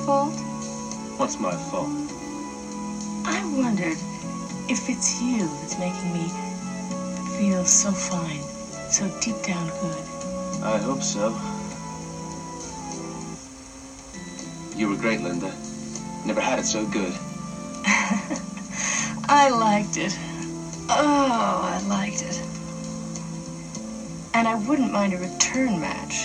fault? What's my fault? I wondered if it's you that's making me feel so fine, so deep down good. I hope so. You were great, Linda. Never had it so good. I liked it. Oh, I liked it. And I wouldn't mind a return match.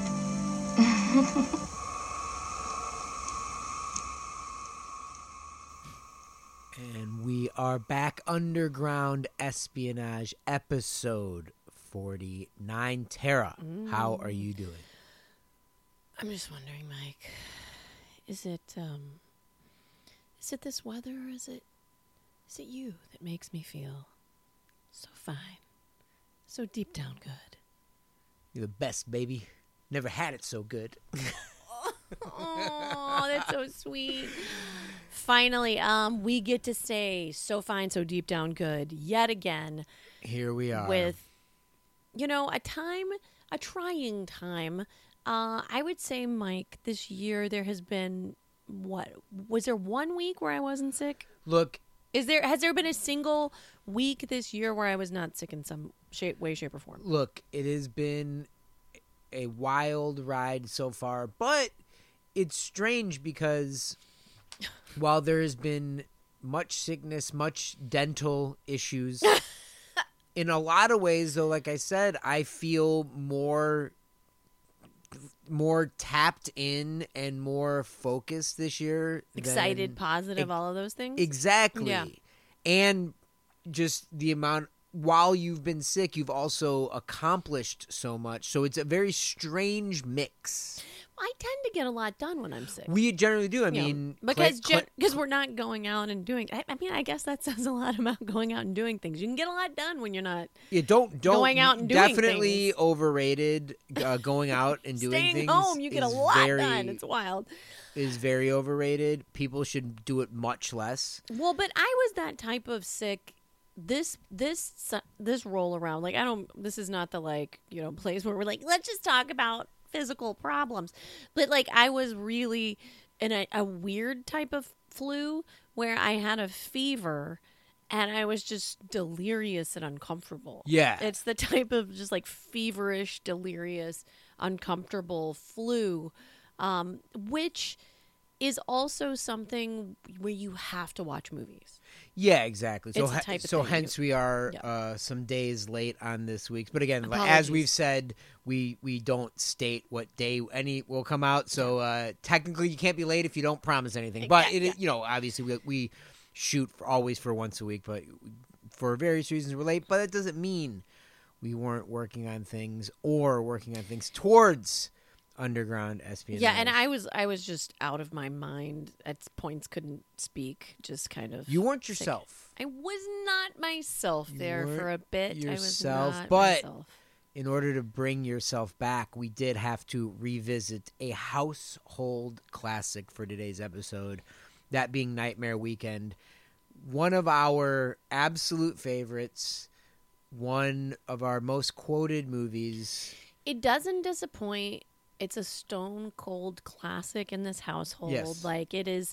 And we are back. Underground Espionage, episode 49. Tara, how are you doing? I'm just wondering, Mike, is it this weather, or is it you that makes me feel so fine, so deep down good? You're the best, baby. Never had it so good. Oh, that's so sweet. Finally, we get to say so fine, so deep down good yet again. Here we are. With, a trying time. I would say, Mike, this year there has been, was there 1 week where I wasn't sick? Look. Has there been a single week this year where I was not sick in some way, shape, or form? Look, it has been a wild ride so far, but it's strange because while there has been much sickness, much dental issues, in a lot of ways, though, like I said, I feel more tapped in and more focused this year. Excited, positive, all of those things? Exactly. Yeah. And just the amount, while you've been sick, you've also accomplished so much. So it's a very strange mix. I tend to get a lot done when I'm sick. We generally do. I mean, because we're not going out and doing. I guess that says a lot about going out and doing things. You can get a lot done when you're not. Yeah, don't going out and doing definitely things. Overrated. Going out and doing Staying things. home, you get a lot done. It's wild. Is very overrated. People should do it much less. Well, but I was that type of sick. This roll around, like, this is not the place where we're like, let's just talk about physical problems, but like I was really in a weird type of flu where I had a fever and I was just delirious and uncomfortable. Yeah, it's the type of just like feverish, delirious, uncomfortable flu, which is also something where you have to watch movies. Yeah, exactly. So hence we are some days late on this week. But again, as we've said, we don't state what day any will come out. So technically, you can't be late if you don't promise anything. But obviously we shoot always for once a week, but for various reasons we're late. But that doesn't mean we weren't working on things towards Underground Espionage. Yeah, and I was just out of my mind at points, couldn't speak, just kind of. You weren't sick. yourself. I was not myself there for a bit. Yourself, I was not but myself. In order to bring yourself back, we did have to revisit a household classic for today's episode, that being Nightmare Weekend. One of our absolute favorites, one of our most quoted movies. It doesn't disappoint. It's a stone cold classic in this household. Yes. Like it is,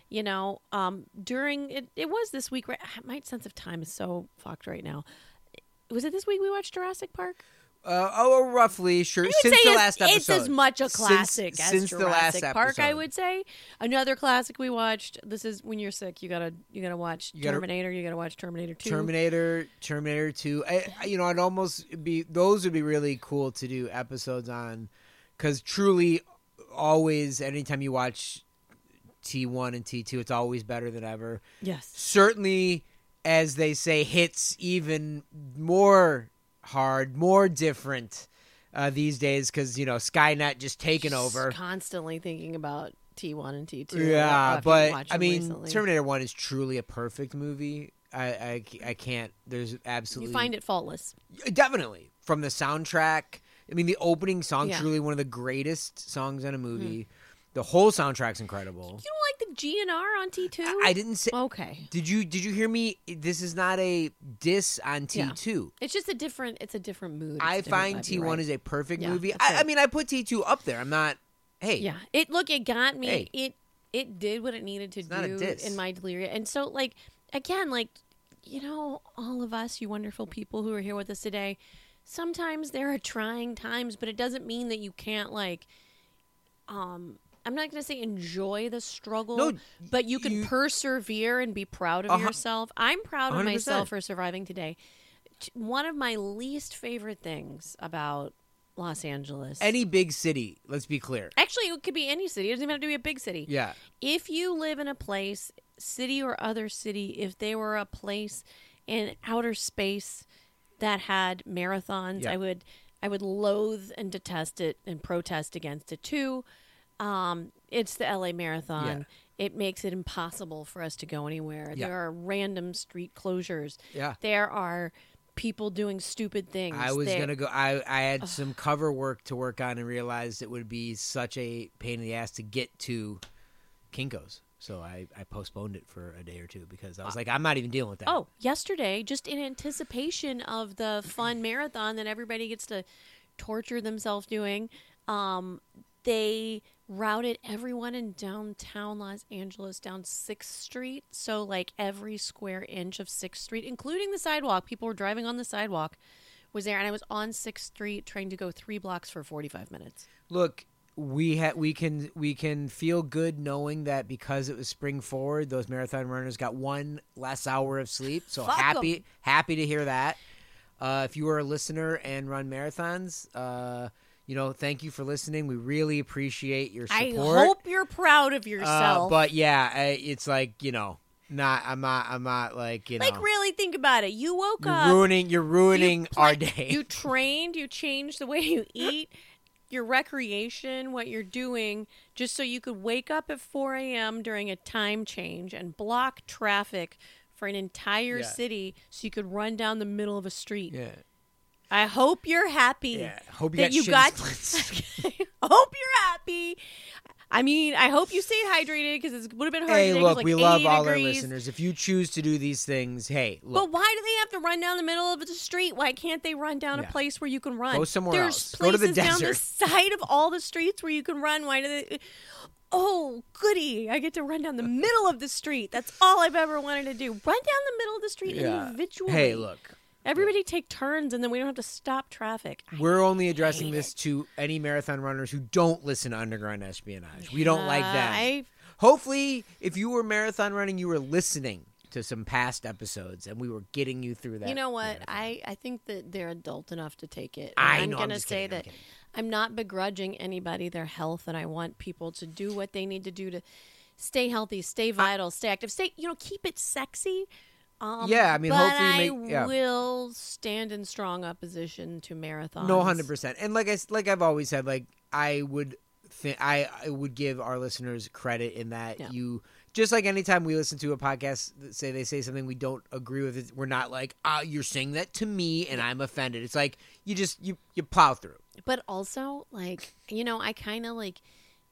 during it was this week, right? My sense of time is so fucked right now. Was it this week we watched Jurassic Park? Roughly, sure. Since the last episode. It's as much a classic as Jurassic the last Park, I episode. would say. Another classic we watched. This is when you're sick. You gotta watch Terminator. You gotta watch Terminator 2. Terminator 2. I'd almost be. Those would be really cool to do episodes on, because truly, always, anytime you watch T1 and T2, it's always better than ever. Yes. Certainly, as they say, hits even more hard, more different these days, because Skynet just taking over. Constantly thinking about T1 and T2. Yeah, but I mean, recently. Terminator 1 is truly a perfect movie. I can't. There's absolutely. You find it faultless. Definitely, from the soundtrack. I mean, the opening song truly one of the greatest songs in a movie. The whole soundtrack's incredible. You don't like the GNR on T2? I didn't say. Okay. Did you hear me? This is not a diss on T2. Yeah. It's just a different mood. I find T1 is a perfect movie. I mean, I put T2 up there. I'm not. Hey. Yeah. It got me. Hey. it did what it needed to do in my delirium. And so, like, again, like, you know, all of us, you wonderful people who are here with us today, sometimes there are trying times, but it doesn't mean that you can't, like, I'm not going to say enjoy the struggle, but you can persevere and be proud of yourself. I'm proud of 100%. Myself for surviving today. One of my least favorite things about Los Angeles. Any big city, let's be clear. Actually, it could be any city. It doesn't even have to be a big city. Yeah. If you live in a place, city or other city, if they were a place in outer space that had marathons, I would loathe and detest it and protest against it too. It's the LA Marathon. Yeah. It makes it impossible for us to go anywhere. Yeah. There are random street closures. Yeah. There are people doing stupid things. I was going to go. I had some cover work to work on and realized it would be such a pain in the ass to get to Kinko's. So I postponed it for a day or two because I was like, I'm not even dealing with that. Oh, yesterday, just in anticipation of the fun marathon that everybody gets to torture themselves doing, they routed everyone in downtown Los Angeles down 6th Street. So, like, every square inch of 6th Street, including the sidewalk, people were driving on the sidewalk, was there. And I was on 6th Street trying to go 3 blocks for 45 minutes. Look, we can feel good knowing that because it was spring forward, those marathon runners got 1 less hour of sleep. So happy to hear that. If you are a listener and run marathons, you know, thank you for listening. We really appreciate your support. I hope you're proud of yourself. But yeah, it's like, you know, I'm not like, you know. Like, really think about it. You woke up. You're ruining our day. You trained, you changed the way you eat, your recreation, what you're doing, just so you could wake up at 4 a.m. during a time change and block traffic for an entire city so you could run down the middle of a street. Yeah. I hope you're happy. Yeah, hope you got. Hope you're happy. I mean, I hope you stayed hydrated because it would have been hard. Hey, today, look, like we love all degrees. our listeners. If you choose to do these things, hey, look. But why do they have to run down the middle of the street? Why can't they run down a place where you can run? Go somewhere else. Go to the desert. There's places down the side of all the streets where you can run. Why do they? Oh, goody. I get to run down the middle of the street. That's all I've ever wanted to do. Run down the middle of the street individually. Hey, look. Everybody take turns, and then we don't have to stop traffic. We're only addressing this to any marathon runners who don't listen to Underground Espionage. We don't like that. Hopefully, if you were marathon running, you were listening to some past episodes, and we were getting you through that. You know what? I think that they're adult enough to take it. I'm going to say that I'm not begrudging anybody their health, and I want people to do what they need to do to stay healthy, stay vital, stay active, keep it sexy. I mean, but hopefully, I will stand in strong opposition to marathons. No, 100%. And like I've always said, like I would give our listeners credit in that you just like anytime we listen to a podcast that they say something we don't agree with, we're not like, you're saying that to me and I'm offended. It's like you plow through. But also, like, you know, I kind of like.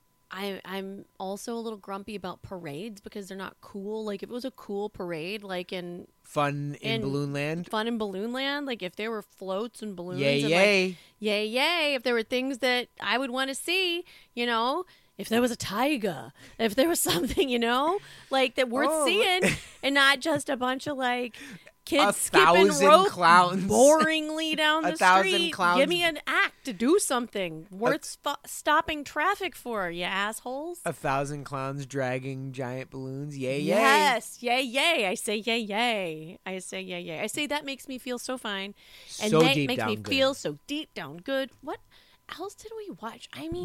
I'm also a little grumpy about parades because they're not cool. Like, if it was a cool parade, like in Fun in Balloon Land, like if there were floats and balloons, yay, and yay, like, yay, if there were things that I would want to see, you know, if there was a tiger, if there was something, you know, like that worth seeing, and not just a bunch of like. Kids skipping rope clowns boringly down the 1,000 street. clowns. Give me an act to do something worth stopping traffic for, you assholes. 1,000 clowns dragging giant balloons. Yay, yay. Yes, yay, yay. I say yay, yay. I say yay, yay. I say that makes me feel so fine. And so that deep makes down me good. feel so deep down good. What else did we watch? I mean,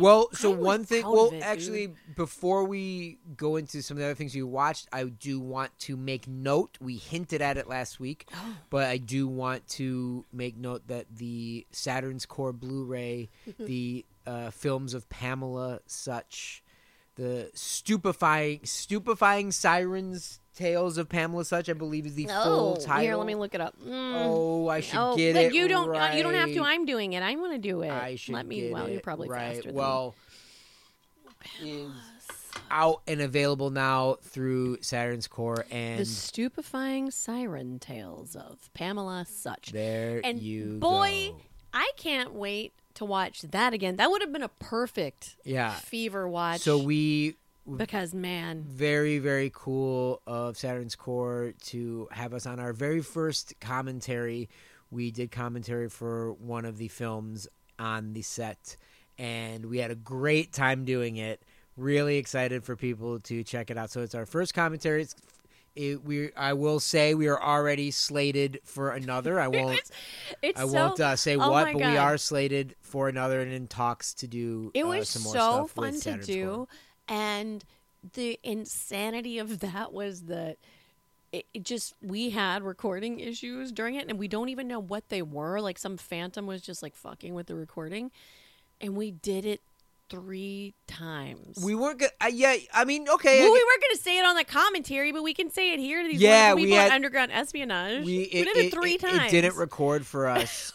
actually, before we go into some of the other things you watched, I do want to make note. We hinted at it last week, but I do want to make note that the Saturn's Core Blu-ray, the films of Pamela Such, the stupefying sirens. Tales of Pamela Such, I believe, is the full title. Here, let me look it up. I should get it. You don't. Right. You don't have to. I'm doing it. I want to do it. I should let me. Get well, it you're probably right. faster. Well, is out and available now through Saturn's Core and the stupefying siren tales of Pamela Such. There and you boy, go. I can't wait to watch that again. That would have been a perfect fever watch. So we Because, man. Very, very cool of Saturn's Core to have us on our very first commentary. We did commentary for one of the films on the set, and we had a great time doing it. Really excited for people to check it out. So it's our first commentary. I will say we are already slated for another. I won't say what, but we are slated for another and in talks to do it was some more so stuff fun with to do. Core. And the insanity of that was that we had recording issues during it, and we don't even know what they were. Like, some phantom was just like fucking with the recording, and we did it 3 times. We weren't gonna. Okay. Well, we weren't gonna say it on the commentary, but we can say it here to these wonderful people at Underground Espionage. We did it 3 times. It didn't record for us.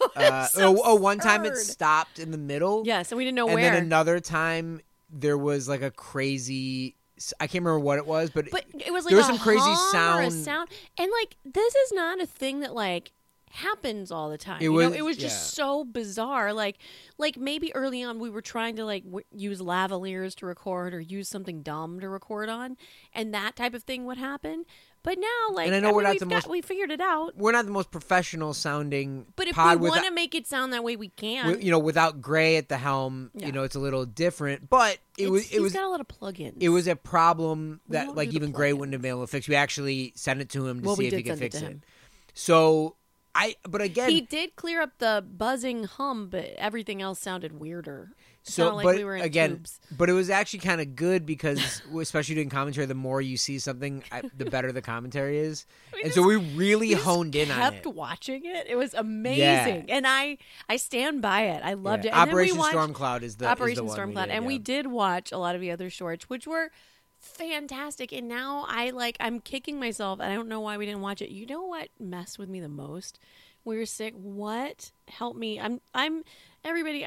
One time it stopped in the middle. Yes, and we didn't know where. And then another time there was like a crazy. I can't remember what it was, but it was like there was some crazy sound. Or a sound. And like, this is not a thing that like happens all the time. It was just so bizarre. Like maybe early on we were trying to like use lavaliers to record or use something dumb to record on, and that type of thing would happen. But now, like, and I know we figured it out. We're not the most professional sounding. But if we want to make it sound that way, we can. Without Gray at the helm, it's a little different. But he's got a lot of plugins. It was a problem that like even Gray wouldn't have been able to fix. We actually sent it to him to see if he could fix it. So. But again, he did clear up the buzzing hum, but everything else sounded weirder. We were in tubes. But it was actually kind of good because, especially doing commentary, the more you see something, the better the commentary is. So we really honed in on it. Kept watching it. It was amazing, and I stand by it. I loved it. And Operation Stormcloud is the Operation is the one Stormcloud, and we did watch a lot of the other shorts, which were fantastic. And now I'm kicking myself. I don't know why we didn't watch it. You know what messed with me the most? We were sick. What helped me? I'm everybody.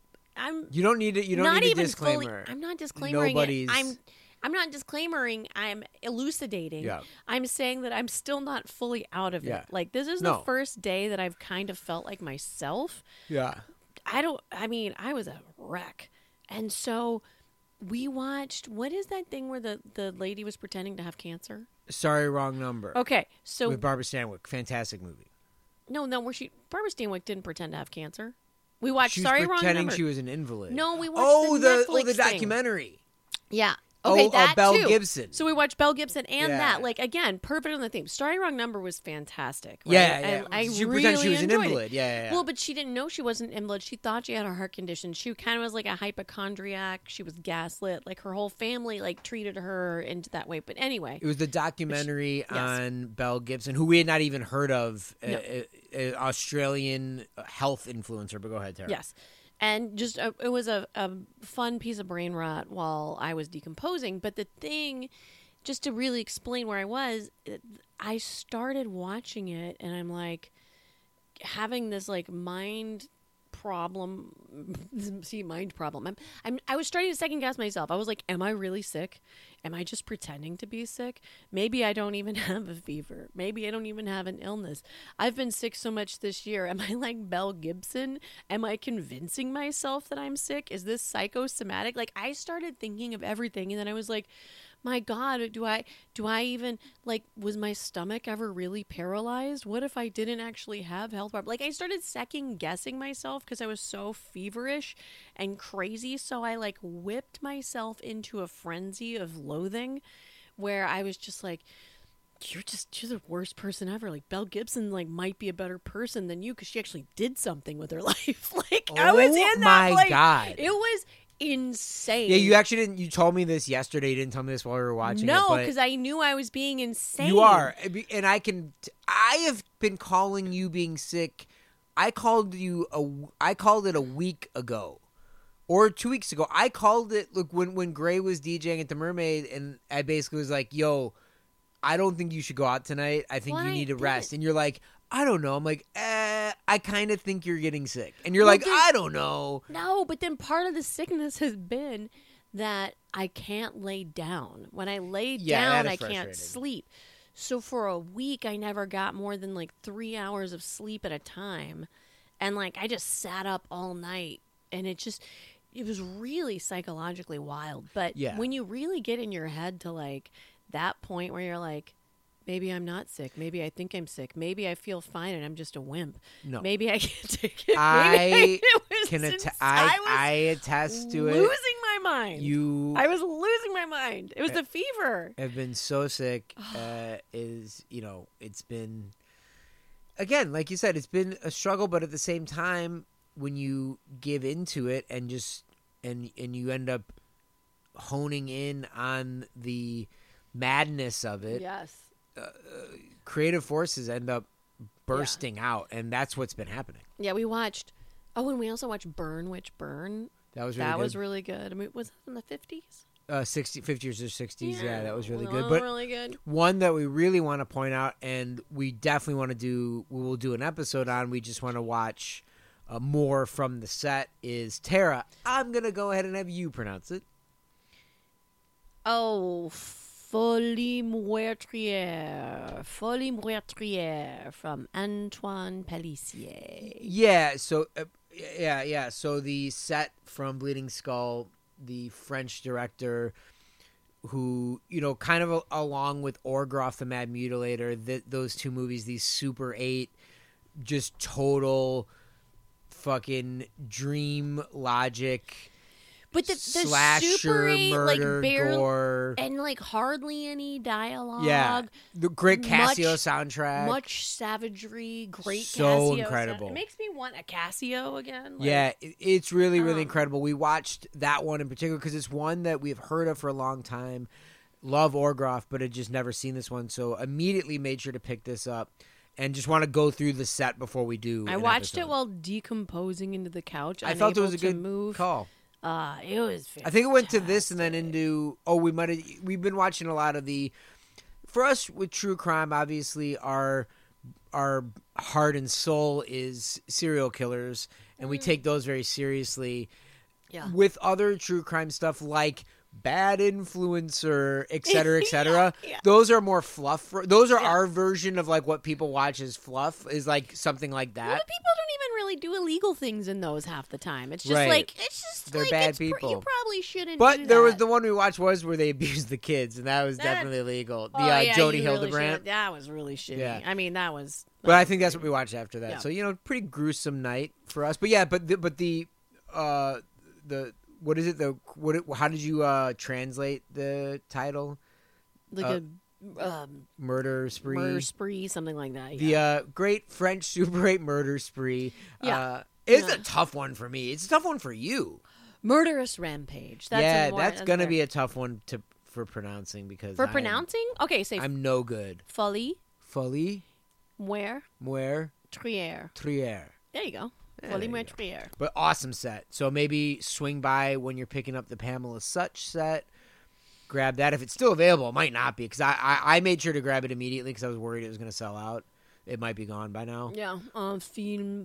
You don't need it. You don't need a disclaimer. I'm not disclaimering it. I'm not disclaimering. I'm elucidating. Yeah. I'm saying that I'm still not fully out of it. Like, this is the first day that I've kind of felt like myself. Yeah. I was a wreck. And so we watched, what is that thing where the lady was pretending to have cancer? Sorry, Wrong Number. Okay, so with Barbara Stanwyck, fantastic movie. No, Barbara Stanwyck didn't pretend to have cancer. We watched She was Sorry, Wrong Number. pretending she was an invalid. No, we watched the documentary. Yeah. Okay, that Belle too. Gibson. So we watched Belle Gibson and that. Like, again, perfect on the theme. Sorry, Wrong Number was fantastic. Right? Yeah. She pretended she was an enjoyed invalid. it. Yeah. Well, but she didn't know she wasn't an invalid. She thought she had a heart condition. She kind of was like a hypochondriac. She was gaslit. Like, her whole family like treated her into that way. But anyway, it was the documentary on Belle Gibson, who we had not even heard of, an Australian health influencer. But go ahead, Tara. Yes. And just it was a fun piece of brain rot while I was decomposing. But the thing, just to really explain where I was, I started watching it, and I'm like having this like mind problem. Mind problem. I was starting to second guess myself. I was like, am I really sick? Am I just pretending to be sick? Maybe I don't even have a fever. Maybe I don't even have an illness. I've been sick so much this year. Am I like Belle Gibson? Am I convincing myself that I'm sick? Is this psychosomatic? Like, I started thinking of everything, and then I was like, my God, do I even, like, was my stomach ever really paralyzed? What if I didn't actually have health problems? Like, I started second guessing myself because I was so feverish and crazy. So I like whipped myself into a frenzy of loathing where I was just like, you're the worst person ever. Like, Belle Gibson like might be a better person than you because she actually did something with her life. Like, I was in that. My God. It was insane. Yeah, you actually didn't. You told me this yesterday. You didn't tell me this while we were watching it. No, because I knew I was being insane. You are, and I have been calling you being sick. I called it a week ago, or 2 weeks ago. I called it. Look, when Gray was DJing at the Mermaid, and I basically was like, "Yo, I don't think you should go out tonight. I think you need to rest." And you're like, I don't know. I'm like, I kind of think you're getting sick. And you're like, I don't know. No, but then part of the sickness has been that I can't lay down. When I lay down, I can't sleep. So for a week, I never got more than like 3 hours of sleep at a time. And like, I just sat up all night. And it was really psychologically wild. But when you really get in your head to like that point where you're like, maybe I'm not sick. Maybe I think I'm sick. Maybe I feel fine and I'm just a wimp. No. Maybe I can't take it. I attest to it. Losing my mind. I was losing my mind. It was the fever. I've been so sick. It's been, again, like you said, it's been a struggle, but at the same time, when you give into it and just and you end up honing in on the madness of it, yes, creative forces end up bursting out, and that's what's been happening. Yeah, we watched. Oh, and we also watched Burn Witch Burn. That was really good. I mean, was that in the 50s? 50s or 60s. Yeah, that was really good. good. But really good. One that we really want to point out, and we definitely want to do, we will do an episode on. We just want to watch more from the set. Is Tara? I'm gonna go ahead and have you pronounce it. Oh, Folie Meurtrière from Antoine Pelissier. Yeah. So So the set from Bleeding Skull, the French director, who, kind of along with Orgroff the Mad Mutilator, those two movies, these Super 8, just total fucking dream logic, but the slasher, Super 8, murder, gore, and like hardly any dialogue. Yeah, the great Casio soundtrack, much savagery, great so Casio incredible. It makes me want a Casio again. Yeah, it's really incredible. We watched that one in particular because it's one that we've heard of for a long time. Love Orgroff, but had just never seen this one, so immediately made sure to pick this up. And just want to go through the set before we do. I watched it while decomposing into the couch. I felt it was a good call. It was fantastic. I think it went to this and then into. We've been watching a lot of the. For us with true crime, obviously our heart and soul is serial killers, and we take those very seriously. Yeah. With other true crime stuff like Bad Influencer, et cetera, yeah. Those are more fluff. Those are our version of like what people watch as fluff, is like something like that. Well, people don't even really do illegal things in those half the time. It's just they're bad people. You probably shouldn't. But do there that. was the one we watched where they abused the kids, and that was definitely illegal. Jody Hildebrandt. That was really shitty. Yeah. I mean, that was. But I think that's what we watched after that. Yeah. So pretty gruesome night for us. But yeah, the what is it? How did you translate the title? Like murder spree. Murder spree, something like that. Yeah. The great French Super 8 murder spree. Yeah. It's a tough one for me. It's a tough one for you. Murderous rampage. That's gonna be a tough one for pronouncing because pronouncing. Okay, say I'm no good. Folie. Meurtrière. There you go. Folie Meurtrière. But awesome set. So maybe swing by when you're picking up the Pamela Such set. Grab that. If it's still available, it might not be. Because I made sure to grab it immediately because I was worried it was going to sell out. It might be gone by now. Yeah. Film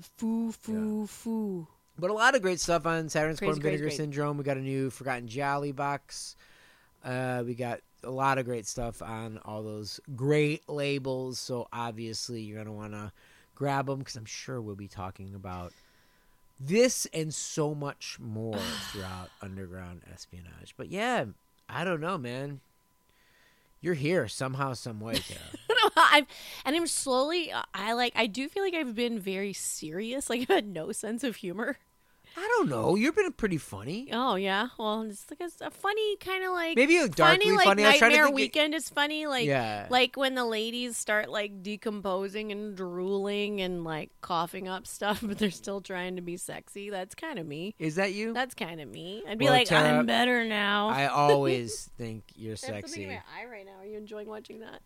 fou. But a lot of great stuff on Saturn's Corn Vinegar Syndrome. We got a new Forgotten Jolly box. We got a lot of great stuff on all those great labels. So obviously you're going to want to grab them because I'm sure we'll be talking about this and so much more throughout Underground Espionage. But yeah, I don't know, man. You're here somehow, some way, Tara. I'm slowly. I do feel like I've been very serious. Like I've had no sense of humor. I don't know. You've been pretty funny. Oh yeah. Well, it's like a funny kind of like maybe a darkly funny. Like Nightmare Weekend is funny. Like yeah. Like when the ladies start like decomposing and drooling and like coughing up stuff, but they're still trying to be sexy. That's kind of me. Is that you? That's kind of me. I'd be like, Tara, I'm better now. I always think you're sexy. I have something in my eye right now. Are you enjoying watching that?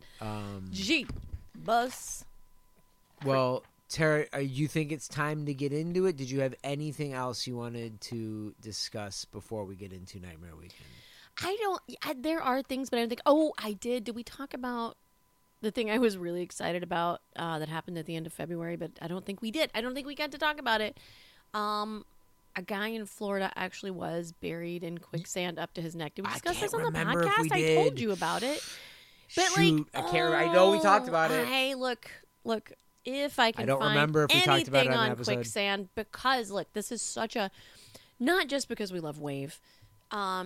Bus. Well. Tara, you think it's time to get into it? Did you have anything else you wanted to discuss before we get into Nightmare Weekend? There are things, but I don't think. Oh, I did. Did we talk about the thing I was really excited about that happened at the end of February? But I don't think we did. I don't think we got to talk about it. A guy in Florida actually was buried in quicksand up to his neck. Did we discuss this on the podcast? I told you about it. But shoot, I know we talked about it. Hey, look. If I can I don't find remember if we talked about it anything on on episode. quicksand, because look, this is such a not just because we love Wave, but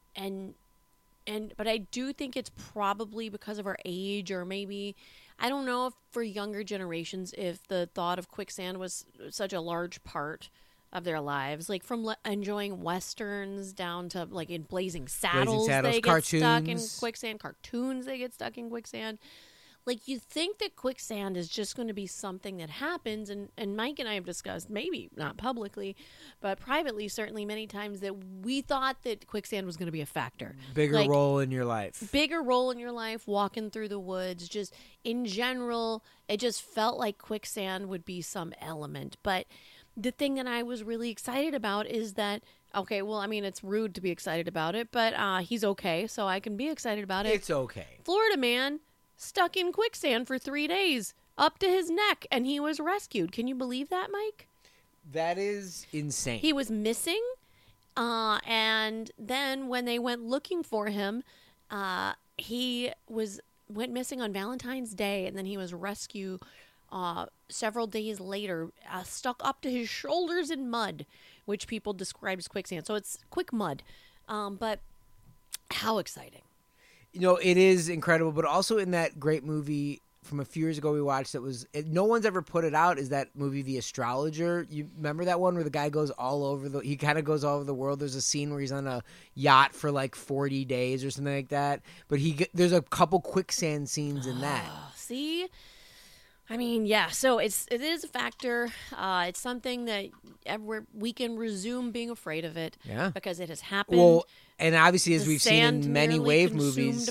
I do think it's probably because of our age, or maybe, I don't know if for younger generations, if the thought of quicksand was such a large part of their lives, like from enjoying Westerns down to like in Blazing Saddles they get stuck in quicksand, cartoons they get stuck in quicksand. Like, you think that quicksand is just going to be something that happens, and Mike and I have discussed, maybe not publicly, but privately certainly many times, that we thought that quicksand was going to be a factor. Bigger role in your life. Bigger role in your life, walking through the woods, just in general, it just felt like quicksand would be some element. But the thing that I was really excited about is that, okay, well, I mean, it's rude to be excited about it, but he's okay, so I can be excited about it. It's okay. Florida man stuck in quicksand for 3 days, up to his neck, and he was rescued. Can you believe that, Mike? That is insane. He was missing, and then when they went looking for him, he went missing on Valentine's Day, and then he was rescued several days later, stuck up to his shoulders in mud, which people describe as quicksand. So it's quick mud, but how exciting. You know, it is incredible, but also in that great movie from a few years ago we watched no one's ever put it out, is that movie The Astrologer. You remember that one where the guy goes he kind of goes all over the world. There's a scene where he's on a yacht for like 40 days or something like that, but there's a couple quicksand scenes in that. See? I mean, yeah, so it is a factor. It's something that we can resume being afraid of it, because it has happened. Well, and obviously, as we've seen in many wave movies,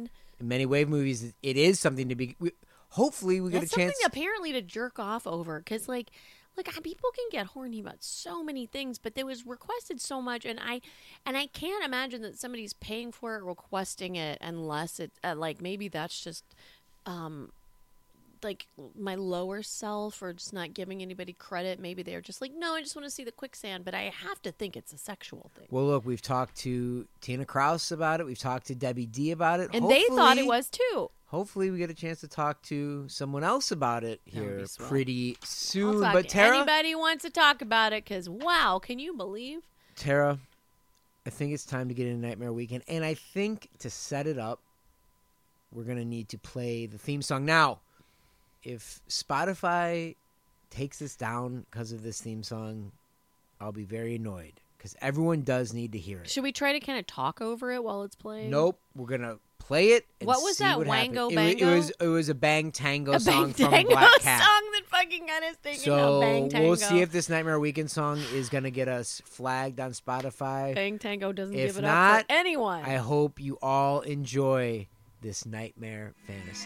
it is something to be. Hopefully, we get a chance. That's something apparently to jerk off over, because like people can get horny about so many things, but there was requested so much, and I can't imagine that somebody's paying for it, requesting it, unless it like maybe that's just like my lower self, or just not giving anybody credit. Maybe they're just like, no, I just want to see the quicksand, but I have to think it's a sexual thing. Well, look, we've talked to Tina Kraus about it. We've talked to Debbie D about it. And they thought it was too. Hopefully we get a chance to talk to someone else about it here pretty soon. But Tara, anybody wants to talk about it, because wow, can you believe? Tara, I think it's time to get into Nightmare Weekend, and I think to set it up, we're going to need to play the theme song. Now, if Spotify takes us down because of this theme song, I'll be very annoyed, because everyone does need to hear it. Should we try to kind of talk over it while it's playing? Nope. We're going to play it and what was see that, what Wango happens. Bango? It was a Bang Tango song Bang from Tango Black Cat. song that fucking got us thinking of Bang Tango. We'll see if this Nightmare Weekend song is going to get us flagged on Spotify. Bang Tango doesn't if give it not, up for anyone. I hope you all enjoy this nightmare fantasy.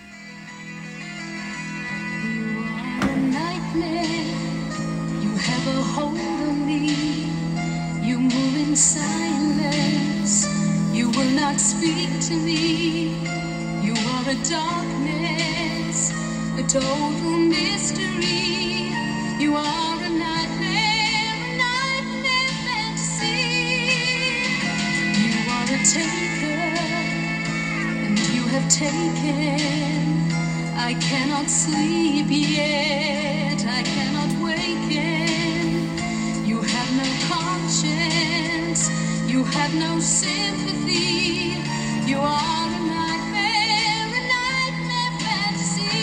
Nightmare, you have a hold on me. You move in silence. You will not speak to me. You are a darkness, a total mystery. You are a nightmare fantasy. You are a taker, and you have taken. I cannot sleep yet, I cannot waken. You have no conscience, you have no sympathy. You are a nightmare fantasy.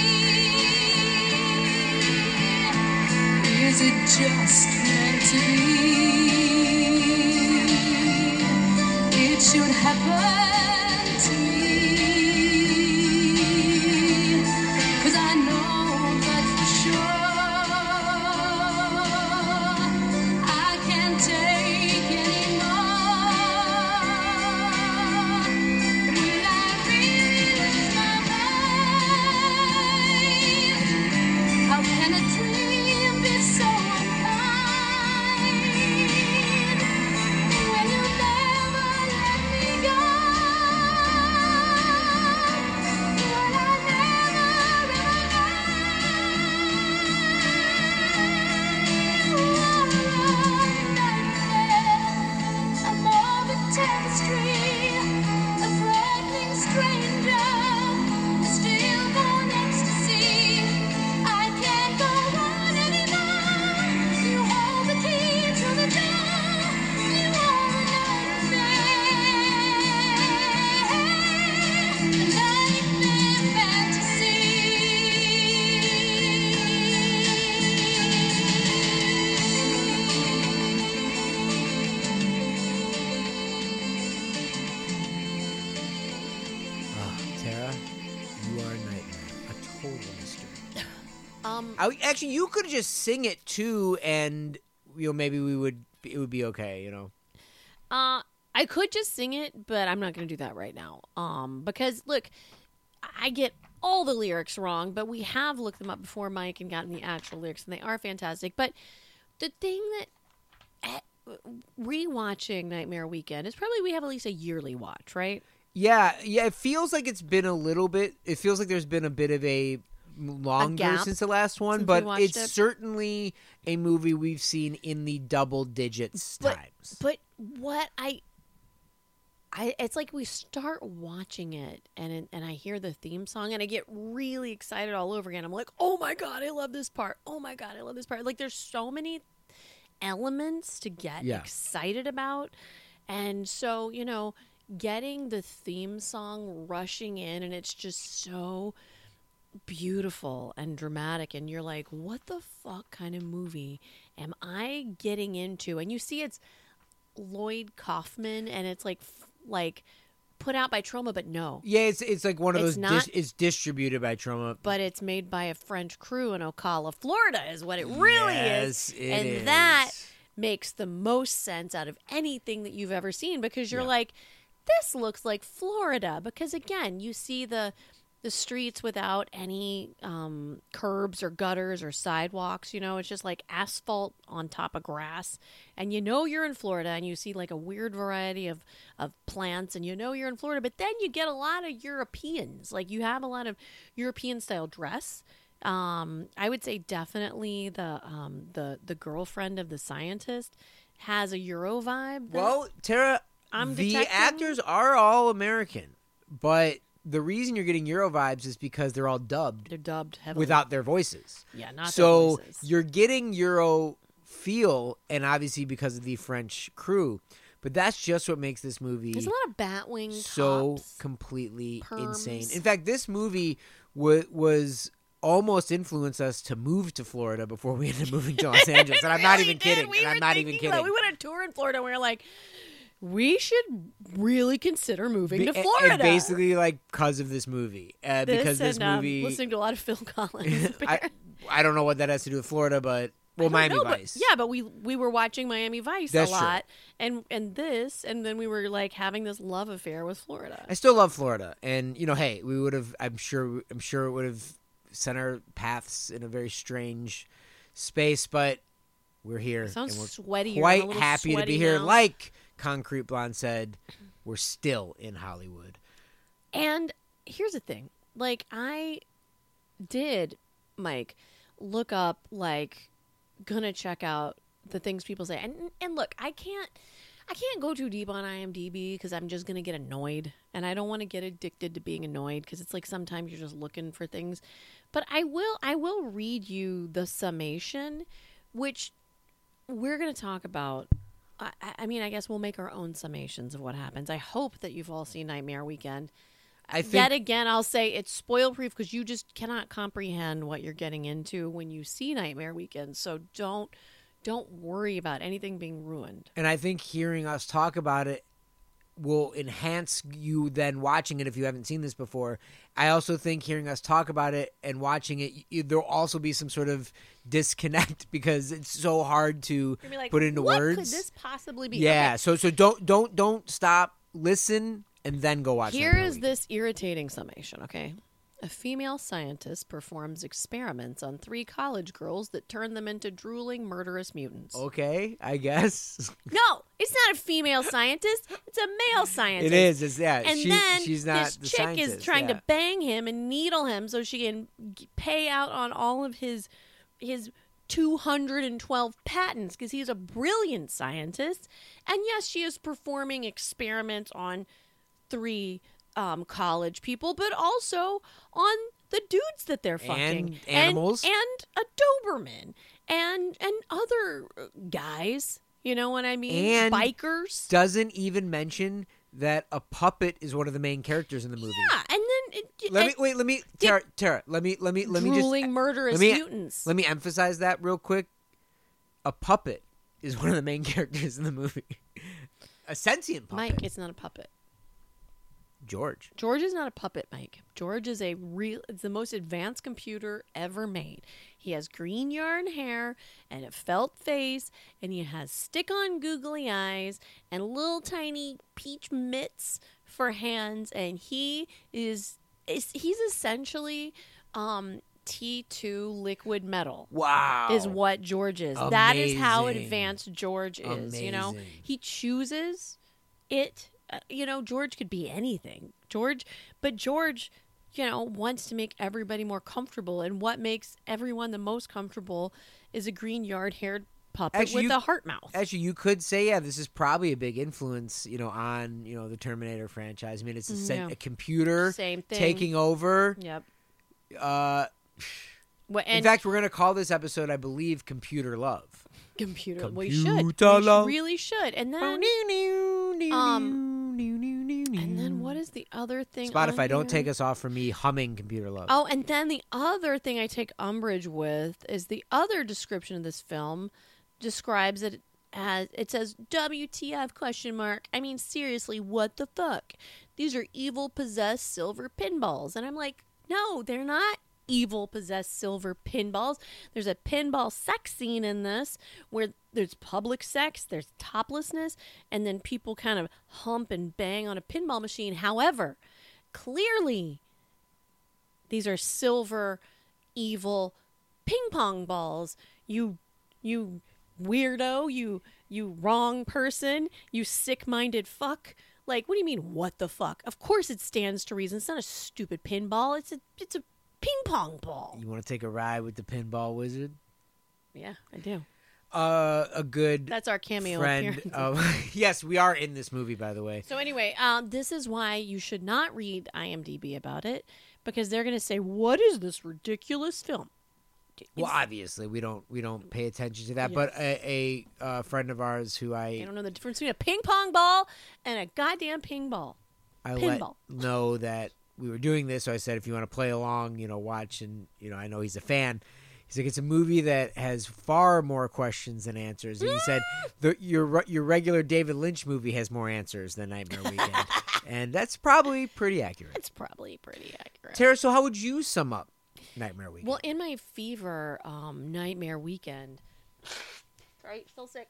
Is it just meant to be? It should happen to me. Take anymore. Will I Tara, you are a nightmare. A total mystery. Actually, you could just sing it too, and maybe it would be okay. I could just sing it, but I'm not going to do that right now. Because look, I get all the lyrics wrong, but we have looked them up before, Mike, and gotten the actual lyrics, and they are fantastic. But the thing that rewatching Nightmare Weekend is probably we have at least a yearly watch, right? Yeah. It feels like it's been a little bit. It feels like there's been a bit of a longer since the last one, but it's certainly a movie we've seen in the double digits times. But what it's like we start watching it and I hear the theme song and I get really excited all over again. I'm like, oh my God, I love this part. Oh my God, I love this part. Like there's so many elements to get excited about. And so, getting the theme song rushing in and it's just so beautiful and dramatic. And you're like, what the fuck kind of movie am I getting into? And you see it's Lloyd Kaufman and it's like put out by Troma, but no. Yeah, it's like one of those. It's distributed by Troma, but it's made by a French crew in Ocala, Florida, is what it really is. And that makes the most sense out of anything that you've ever seen because you're like, this looks like Florida. Because again, you see the streets without any curbs or gutters or sidewalks, it's just like asphalt on top of grass. And you're in Florida and you see like a weird variety of plants and you're in Florida. But then you get a lot of Europeans. Like you have a lot of European style dress. I would say definitely the girlfriend of the scientist has a Euro vibe. Well, Tara, the actors are all American, but the reason you're getting Euro vibes is because they're all dubbed. They're dubbed heavily. Without their voices. Yeah, not so their voices. You're getting Euro feel, and obviously because of the French crew. But that's just what makes this movie there's a lot of Batwing so tops, completely perms. insane. In fact, this movie was almost influenced us to move to Florida before we ended up moving to Los Angeles. And I'm not even kidding. We went on tour in Florida and we were like, we should really consider moving to Florida. And basically, because of this movie. Because this movie... listening to a lot of Phil Collins. I don't know what that has to do with Florida, but... Well, Miami Vice. But we were watching Miami Vice a lot. True. And then we were, having this love affair with Florida. I still love Florida. And, hey, we would have... I'm sure it would have sent our paths in a very strange space, but we're here. It sounds and we're sweaty. Quite happy to be here. Now. Like Concrete Blonde said, we're still in Hollywood. And here's the thing. I did, Mike, look up, gonna check out the things people say. And look, I can't go too deep on IMDb because I'm just gonna get annoyed. And I don't want to get addicted to being annoyed because it's sometimes you're just looking for things. But I will read you the summation, which we're going to talk about. I mean, I guess we'll make our own summations of what happens. I hope that you've all seen Nightmare Weekend. Yet again, I'll say it's spoil-proof because you just cannot comprehend what you're getting into when you see Nightmare Weekend. So don't worry about anything being ruined. And I think hearing us talk about it will enhance you then watching it if you haven't seen this before. I also think hearing us talk about it and watching it, there'll also be some sort of disconnect because it's so hard to put into words. What could this possibly be? Yeah, okay. So don't stop, listen, and then go watch it. Here is this irritating summation, okay? A female scientist performs experiments on 3 college girls that turn them into drooling, murderous mutants. Okay, I guess. No, it's not a female scientist. It's a male scientist. It is. And she's not this the chick scientist. is trying to bang him and needle him so she can pay out on all of his 212 patents because he's a brilliant scientist. And yes, she is performing experiments on 3 college people, but also on the dudes that they're fucking. And animals. And a Doberman. And other guys. You know what I mean? And bikers. Doesn't even mention that a puppet is one of the main characters in the movie. Yeah, and then... Tara, let me drooling, murderous mutants. Let me emphasize that real quick. A puppet is one of the main characters in the movie. A sentient puppet. Mike, it's not a puppet. George. George is not a puppet, Mike. George is it's the most advanced computer ever made. He has green yarn hair and a felt face, and he has stick-on googly eyes and little tiny peach mitts for hands, and he's essentially T2 liquid metal. Wow. Is what George is. Amazing. That is how advanced George is, Amazing. you know. He chooses it. George could be anything. George, wants to make everybody more comfortable, and what makes everyone the most comfortable is a green haired puppet with a heart mouth. Actually, you could say, this is probably a big influence, on, the Terminator franchise. I mean, it's a computer Same thing. taking over. Yep. In fact, we're going to call this episode, I believe, Computer Love. Computer love. We really should. And then and then what is the other thing? Spotify, don't take us off from me humming Computer Love. Oh, and then the other thing I take umbrage with is the other description of this film describes it as, it says, WTF ? I mean, seriously, what the fuck? These are evil possessed silver pinballs. And I'm like, no, they're not evil possessed silver pinballs. There's a pinball sex scene in this where there's public sex, there's toplessness, and then people kind of hump and bang on a pinball machine. However, clearly these are silver evil ping pong balls. You weirdo, you wrong person, you sick-minded fuck. Like, what do you mean, what the fuck? Of course it stands to reason. It's not a stupid pinball. It's a ping pong ball. You want to take a ride with the pinball wizard? Yeah, I do. A good That's our cameo friend. appearance. Yes, we are in this movie, by the way. So anyway, this is why you should not read IMDb about it, because they're going to say, what is this ridiculous film? Well, obviously, we don't pay attention to that. Yes. But a friend of ours who I don't know the difference between a ping pong ball and a goddamn ping ball. I let know that we were doing this, so I said, if you want to play along, watch, and I know he's a fan. He's like, it's a movie that has far more questions than answers. And he said, your regular David Lynch movie has more answers than Nightmare Weekend, and that's probably pretty accurate. It's probably pretty accurate. Tara, so how would you sum up Nightmare Weekend? Well, in my fever, Nightmare Weekend, right? Still sick.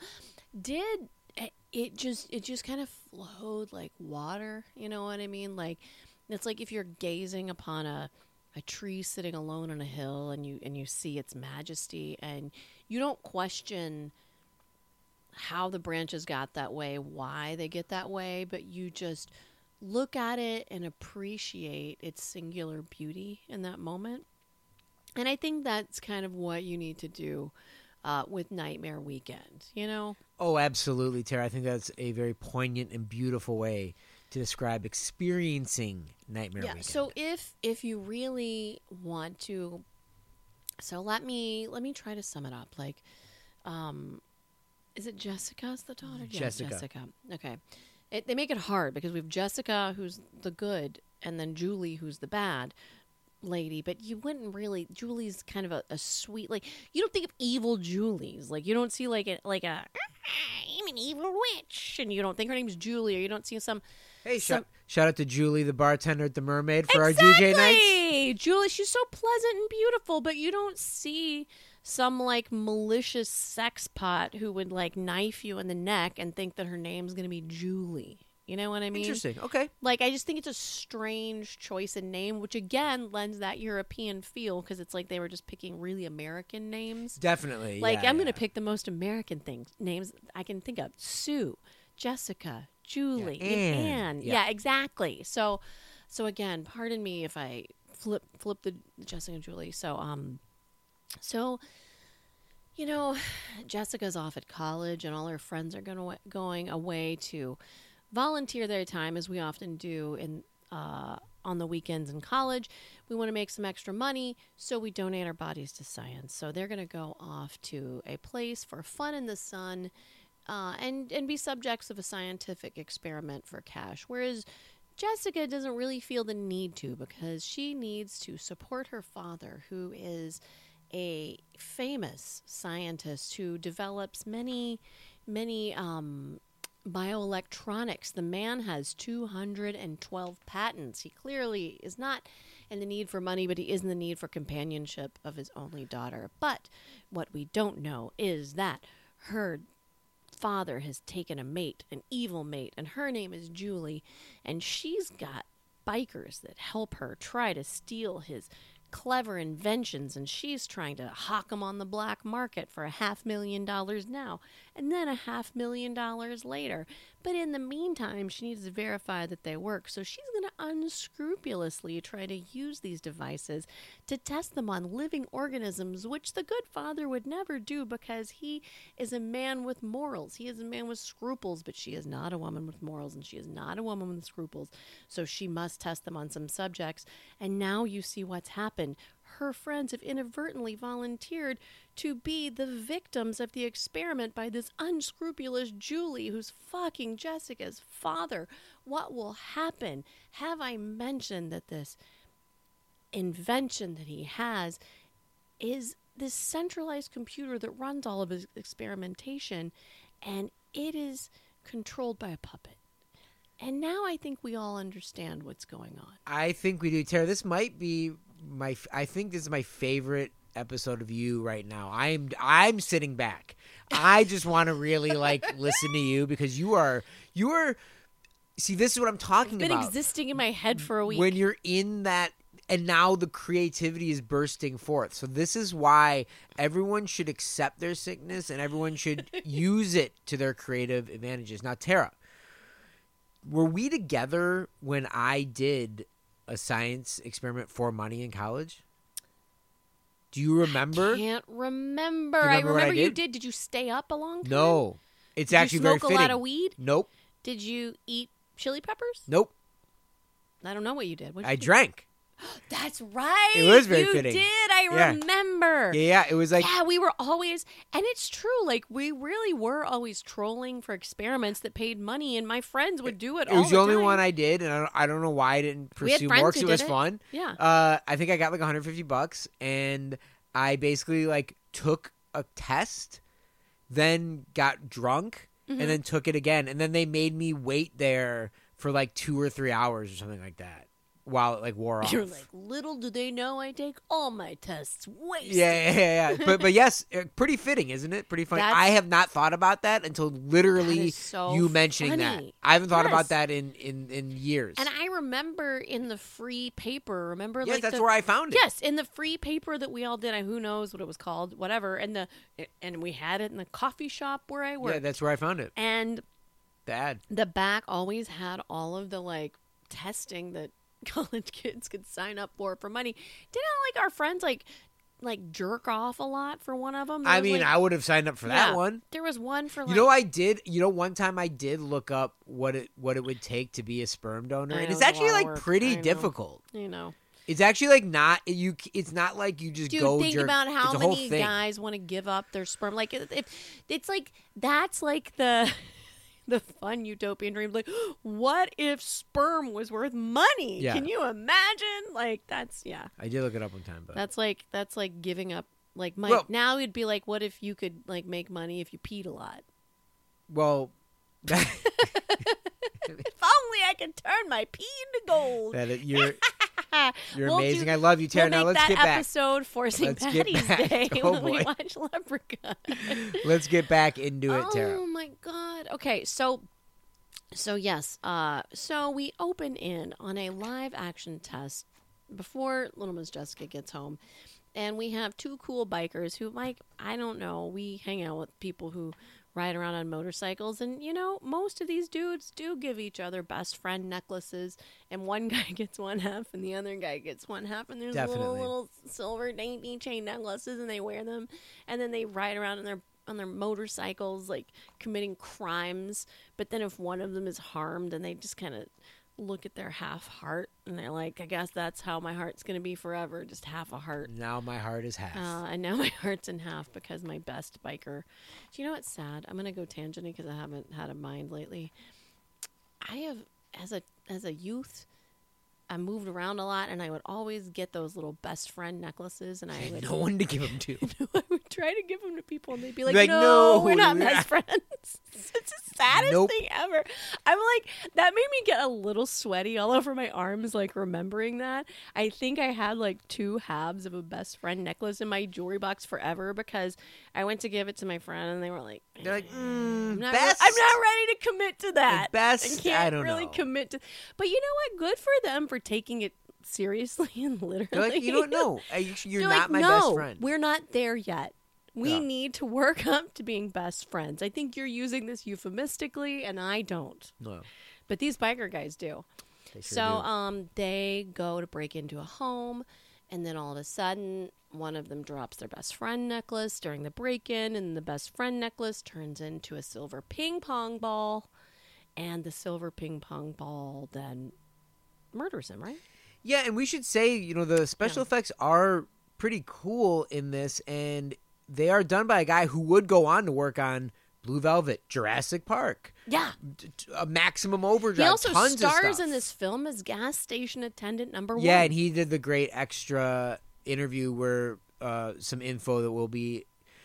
It just kind of flowed like water. You know what I mean? Like, it's like if you're gazing upon a tree sitting alone on a hill, and you see its majesty, and you don't question how the branches got that way, why they get that way, but you just look at it and appreciate its singular beauty in that moment. And I think that's kind of what you need to do with Nightmare Weekend, Oh, absolutely, Tara. I think that's a very poignant and beautiful way to describe experiencing Nightmare Weekend. So if you really want to, so let me try to sum it up. Like, is it Jessica's the daughter? Yeah, Jessica. Okay. They make it hard because we have Jessica, who's the good, and then Julie, who's the bad lady. But you wouldn't really. Julie's kind of a sweet, like, you don't think of evil Julies. Like, you don't see like a I'm an evil witch, and you don't think her name's Julie, or you don't see some. Hey, shout out to Julie, the bartender at the Mermaid, for our DJ nights. Julie, she's so pleasant and beautiful, but you don't see some like malicious sex pot who would like knife you in the neck and think that her name's going to be Julie. You know what I mean? Interesting. Okay. Like, I just think it's a strange choice in name, which again lends that European feel, because it's like they were just picking really American names. Definitely. Like, I'm going to pick the most American names I can think of. Sue, Jessica, Julie, Anne. Yeah, exactly. So again, pardon me if I flip the Jessica and Julie. So Jessica's off at college, and all her friends are going away to volunteer their time, as we often do on the weekends in college. We want to make some extra money, so we donate our bodies to science. So they're going to go off to a place for fun in the sun, and be subjects of a scientific experiment for cash. Whereas Jessica doesn't really feel the need to, because she needs to support her father, who is a famous scientist who develops many bioelectronics. The man has 212 patents. He clearly is not in the need for money, but he is in the need for companionship of his only daughter. But what we don't know is that her father has taken a mate, an evil mate, and her name is Julie, and she's got bikers that help her try to steal his clever inventions, and she's trying to hawk them on the black market for $500,000 now and then $500,000 later. But in the meantime, she needs to verify that they work, so she's going to unscrupulously try to use these devices to test them on living organisms, which the good father would never do because he is a man with morals. He is a man with scruples, but she is not a woman with morals, and she is not a woman with scruples, so she must test them on some subjects. And now you see what's happened. Her friends have inadvertently volunteered to be the victims of the experiment by this unscrupulous Julie, who's fucking Jessica's father. What will happen? Have I mentioned that this invention that he has is this centralized computer that runs all of his experimentation, and it is controlled by a puppet? And now I think we all understand what's going on. I think we do, Tara. This might be I think this is my favorite episode of you right now. I'm sitting back. I just want to really listen to you because you are see, this is what I'm talking about. It's been existing in my head for a week. When you're in that, and now the creativity is bursting forth. So this is why everyone should accept their sickness and everyone should use it to their creative advantages. Now, Tara, were we together when I did a science experiment for money in college? Do you remember? I can't remember. I remember you did. Did you stay up a long time? No. It's actually very fitting. Did you smoke a lot of weed? Nope. Did you eat chili peppers? Nope. I don't know what you did. I drank. That's right. It was very fitting. You did. I remember. Yeah, it was like... Yeah, we were always... And it's true. Like, we really were always trolling for experiments that paid money, and my friends would do it all the time. It was the only one I did, and I don't know why I didn't pursue more because it was fun. Yeah. I think I got like $150, and I basically took a test, then got drunk, and then took it again. And then they made me wait there for 2 or 3 hours or something like that while it wore off. You're like, little do they know I take all my tests wasted. Yeah. But yes, pretty fitting, isn't it? Pretty funny. I have not thought about that until literally you mentioning that. I haven't thought about that in years. And I remember in the free paper, yes, that's where I found it. Yes, in the free paper that we all did. Who knows what it was called, whatever. And we had it in the coffee shop where I worked. Yeah, that's where I found it. And the back always had all of the testing that college kids could sign up for money. Didn't our friends jerk off a lot for one of them? I mean, I would have signed up for that one. There was one for I did. One time I did look up what it would take to be a sperm donor, and it's actually pretty difficult. It's actually not you. It's not like you just go. Think about how many guys want to give up their sperm. It's that's the fun utopian dream. What if sperm was worth money? Yeah. Can you imagine? That's I did look it up one time, but that's like giving up money. Well, now it'd be what if you could make money if you peed a lot? Well, if only I could turn my pee into gold. You're amazing. I love you, Tara. Now let's get back. That episode for St. Patty's Day when we watch Leprechaun. Let's get back into it, Tara. Oh my God. Okay, so yes. So we open in on a live action test before Little Miss Jessica gets home, and we have two cool bikers who, I don't know. We hang out with people who ride around on motorcycles, and most of these dudes do give each other best friend necklaces, and one guy gets one half and the other guy gets one half, and there's little silver dainty chain necklaces, and they wear them, and then they ride around on their motorcycles committing crimes. But then if one of them is harmed, and they just kind of look at their half heart, and they're like, I guess that's how my heart's going to be forever, just half a heart. Now my heart is half. And now my heart's in half because my best biker. Do you know what's sad? I'm going to go tangenty because I haven't had a mind lately. I have, as a youth, I moved around a lot, and I would always get those little best friend necklaces, and I would no one to give them to. I would try to give them to people, and they'd be like, no, we're not best friends. It's the saddest thing ever. I'm like, that made me get a little sweaty all over my arms, like, remembering that. I think I had, like, 2 halves of a best friend necklace in my jewelry box forever because I went to give it to my friend, and they were like, they're like, I'm not ready to commit to that. Best, I can't I don't really know. commit to. But you know what? Good for them for taking it seriously and literally. They're like, you don't know. You're They're not like, my no, best friend. We're not there yet. We need to work up to being best friends. I think you're using this euphemistically, and I don't. No. But these biker guys do. They sure do. They go to break into a home, and then all of a sudden, one of them drops their best friend necklace during the break-in, and the best friend necklace turns into a silver ping pong ball, and the silver ping pong ball then murders him, right? Yeah, and we should say, the special effects are pretty cool in this, and they are done by a guy who would go on to work on Blue Velvet, Jurassic Park. Yeah. A Maximum Overdrive. He also tons stars of stuff. in this film as gas station attendant number 1. Yeah, and he did the great extra interview where some info that we'll be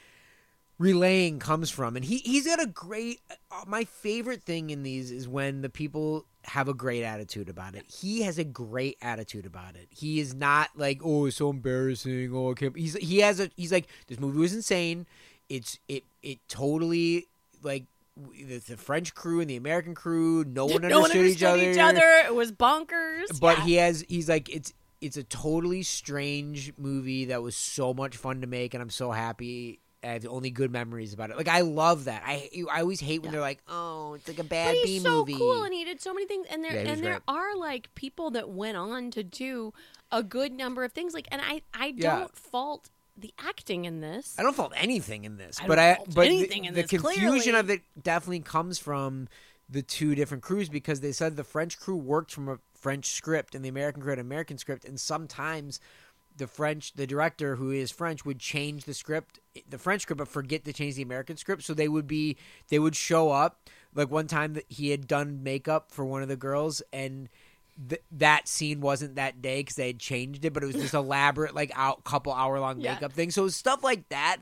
relaying comes from. And he's got a great... my favorite thing in these is when the people have a great attitude about it. He has a great attitude about it. He is not like, oh, it's so embarrassing. Oh, I can't. He's like, this movie was insane. It totally, like, the French crew and the American crew, no one understood each other. It was bonkers. But he's like, it's a totally strange movie that was so much fun to make, and I'm so happy. I have only good memories about it. Like, I love that. I always hate when they're like, oh, it's like a bad B movie. But he's so cool, and he did so many things. And there are, like, people that went on to do a good number of things. Like, and I don't fault the acting in this. I don't fault anything in this. The confusion of it definitely comes from the 2 different crews, because they said the French crew worked from a French script and the American crew had an American script, and sometimes the director, who is French, would change the French script, but forget to change the American script. So they would show up. Like, one time that he had done makeup for one of the girls, and that scene wasn't that day because they had changed it, but it was this elaborate, like, couple hour-long makeup thing. So stuff like that,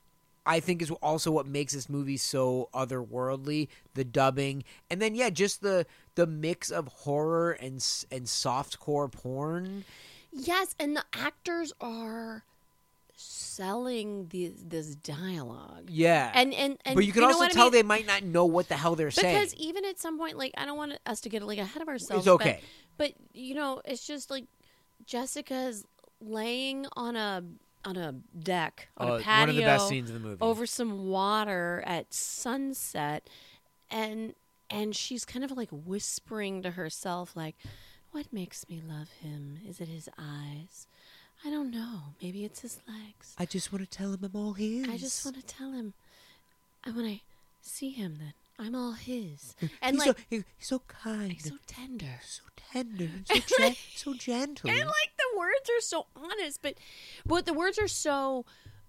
I think, is also what makes this movie so otherworldly. The dubbing, and then just the mix of horror and softcore porn. Yes, and the actors are selling this dialogue. Yeah. And but you can also tell they might not know what the hell they're saying. Because even at some point, like, I don't want us to get, like, ahead of ourselves. It's okay. But it's just like Jessica's laying on a deck, on a patio. One of the best scenes in the movie. Over some water at sunset, and she's kind of like whispering to herself, like, what makes me love him? Is it his eyes? I don't know. Maybe it's his legs. I just want to tell him I'm all his. I just want to tell him. And when I see him, then I'm all his. And he's so kind. He's so tender. So tender. So gentle. And, like, the words are so honest. But the words are so...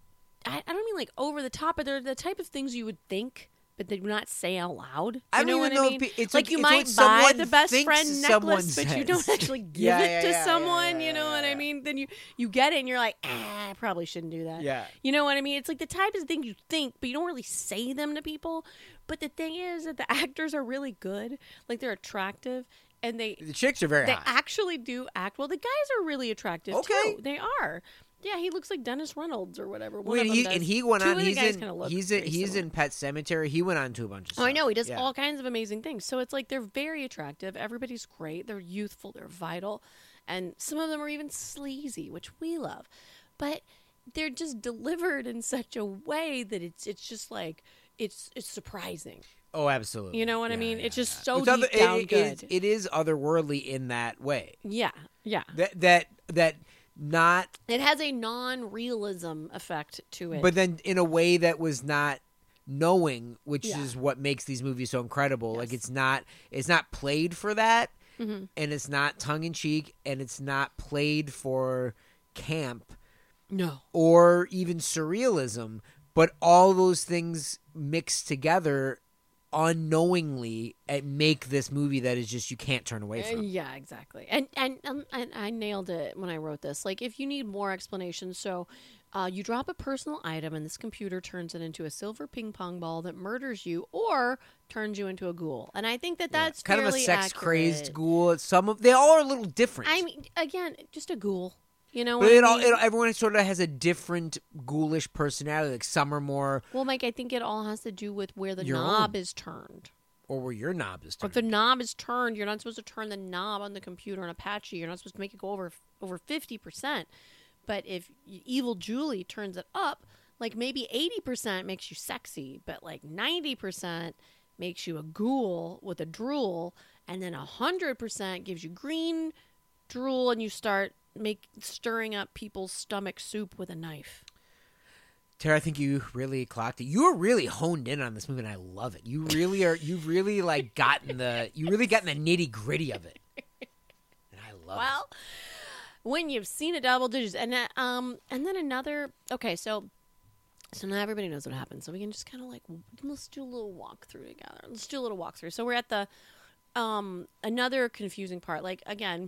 I don't mean, like, over the top, but they're the type of things you would think, but they do not say out loud. I know what I mean? It's like, you might buy the best friend necklace, but you don't actually give it to someone. You know what I mean? Then you get it, and you're like, I probably shouldn't do that. Yeah. You know what I mean? It's like the type of thing you think, but you don't really say them to people. But the thing is that the actors are really good. Like, they're attractive, and the chicks are very hot. They actually do act well. The guys are really attractive too. They are. Yeah, he looks like Dennis Reynolds or whatever. He went on. He's in Pet Sematary. He went on to a bunch of stuff. Oh, I know. He does all kinds of amazing things. So it's like they're very attractive. Everybody's great. They're youthful. They're vital. And some of them are even sleazy, which we love. But they're just delivered in such a way that it's just like, it's surprising. Oh, absolutely. You know what I mean? It's just so deep down good. It is otherworldly in that way. Yeah, yeah. That not... It has a non-realism effect to it. But then in a way that was not knowing, which is what makes these movies so incredible. Yes. Like, it's not played for that, and it's not tongue-in-cheek, and it's not played for camp. No. Or even surrealism, but all those things mixed together unknowingly make this movie that is just you can't turn away from. Yeah, exactly. And I nailed it when I wrote this. Like, if you need more explanation, so you drop a personal item and this computer turns it into a silver ping pong ball that murders you or turns you into a ghoul. And I think that's kind of a sex accurate. crazed ghoul. They all are a little different. I mean, again, just a ghoul. You know, but everyone sort of has a different ghoulish personality. Like some are more. Well, Mike, I think it all has to do with where the knob is turned. Or where your knob is turned. If the knob is turned, you're not supposed to turn the knob on the computer in Apache. You're not supposed to make it go over 50%. But if Evil Julie turns it up, like maybe 80% makes you sexy, but like 90% makes you a ghoul with a drool, and then 100% gives you green drool, and you start stirring up people's stomach soup with a knife. Tara, I think you really clocked it. You were really honed in on this movie, and I love it. You really are. You've really gotten the nitty gritty of it, and I love it. Well, when you've seen it double digits, and then another. Okay, so now everybody knows what happened, so we can just kind of let's do a little walkthrough together. Let's do a little walkthrough. So we're at the another confusing part. Like again.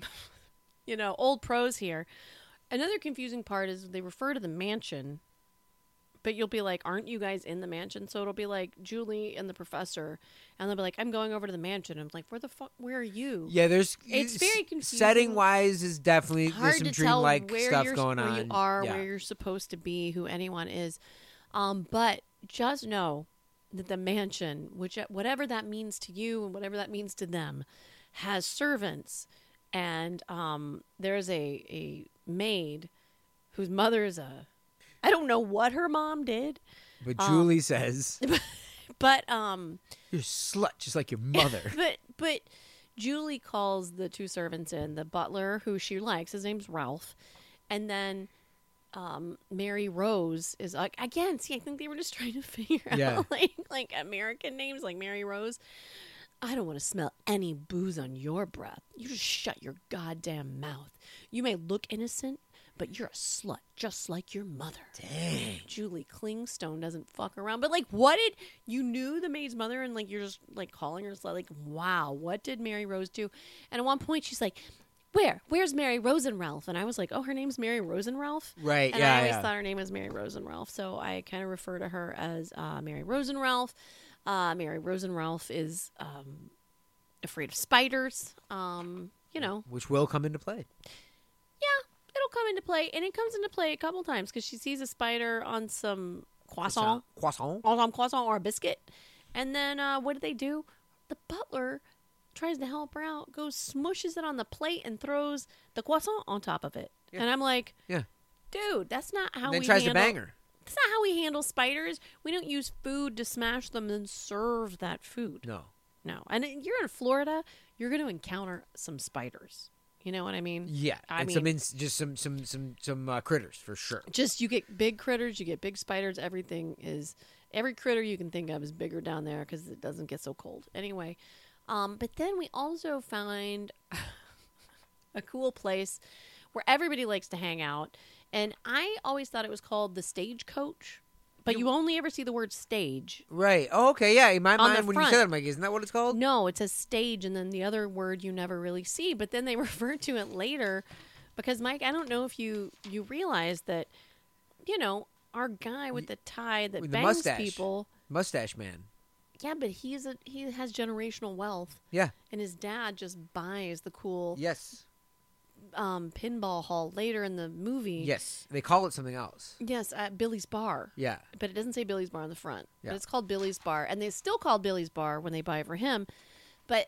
Old pros here. Another confusing part is they refer to the mansion, but you'll be like, aren't you guys in the mansion? So it'll be like Julie and the professor, and they'll be like, I'm going over to the mansion. I'm like, where are you? Yeah, it's very confusing. Setting-wise is definitely hard there's some to tell dreamlike stuff going on. Where you are, where you're supposed to be, who anyone is. But just know that the mansion, whatever that means to you and whatever that means to them, has servants. And there's a maid whose mother is I don't know what her mom did. But Julie says. But you're a slut just like your mother. But Julie calls the two servants in, the butler who she likes, his name's Ralph. And then Mary Rose is again, see, I think they were just trying to figure out like American names like Mary Rose. I don't want to smell any booze on your breath. You just shut your goddamn mouth. You may look innocent, but you're a slut, just like your mother. Dang. Julie Clingstone doesn't fuck around. But, what did... You knew the maid's mother, and, you're just, calling her slut. Like, wow, what did Mary Rose do? And at one point, she's like, Where's Mary Rosenralph? And I was like, oh, her name's Mary Rosenralph? Right, and I always thought her name was Mary Rosenralph. So I kind of refer to her as Mary Rosenralph. Mary Rosenralph is afraid of spiders, Which will come into play. Yeah, it'll come into play. And it comes into play a couple times because she sees a spider on some croissant or a biscuit. And then what do? The butler tries to help her out, goes, smushes it on the plate and throws the croissant on top of it. Yeah. And I'm like, dude, that's not how we tries to bang her. That's not how we handle spiders. We don't use food to smash them and serve that food. No. And you're in Florida, you're going to encounter some spiders. You know what I mean? Yeah. Some critters for sure. Just you get big critters, you get big spiders. Every critter you can think of is bigger down there because it doesn't get so cold. Anyway, but then we also find a cool place where everybody likes to hang out. And I always thought it was called the Stagecoach, but you only ever see the word stage. Right. Oh, okay. Yeah. In my mind, when you said that, I'm like, isn't that what it's called? No, it says stage, and then the other word you never really see. But then they refer to it later because, Mike, I don't know if you realize that, our guy with the tie that bangs people. Mustache man. Yeah, but he has generational wealth. Yeah. And his dad just buys the cool... Yes. Pinball hall later in the movie. Yes, they call it something else. Yes, at Billy's Bar. Yeah, but it doesn't say Billy's Bar on the front. Yeah. But it's called Billy's Bar, and they still call Billy's Bar when they buy it for him. But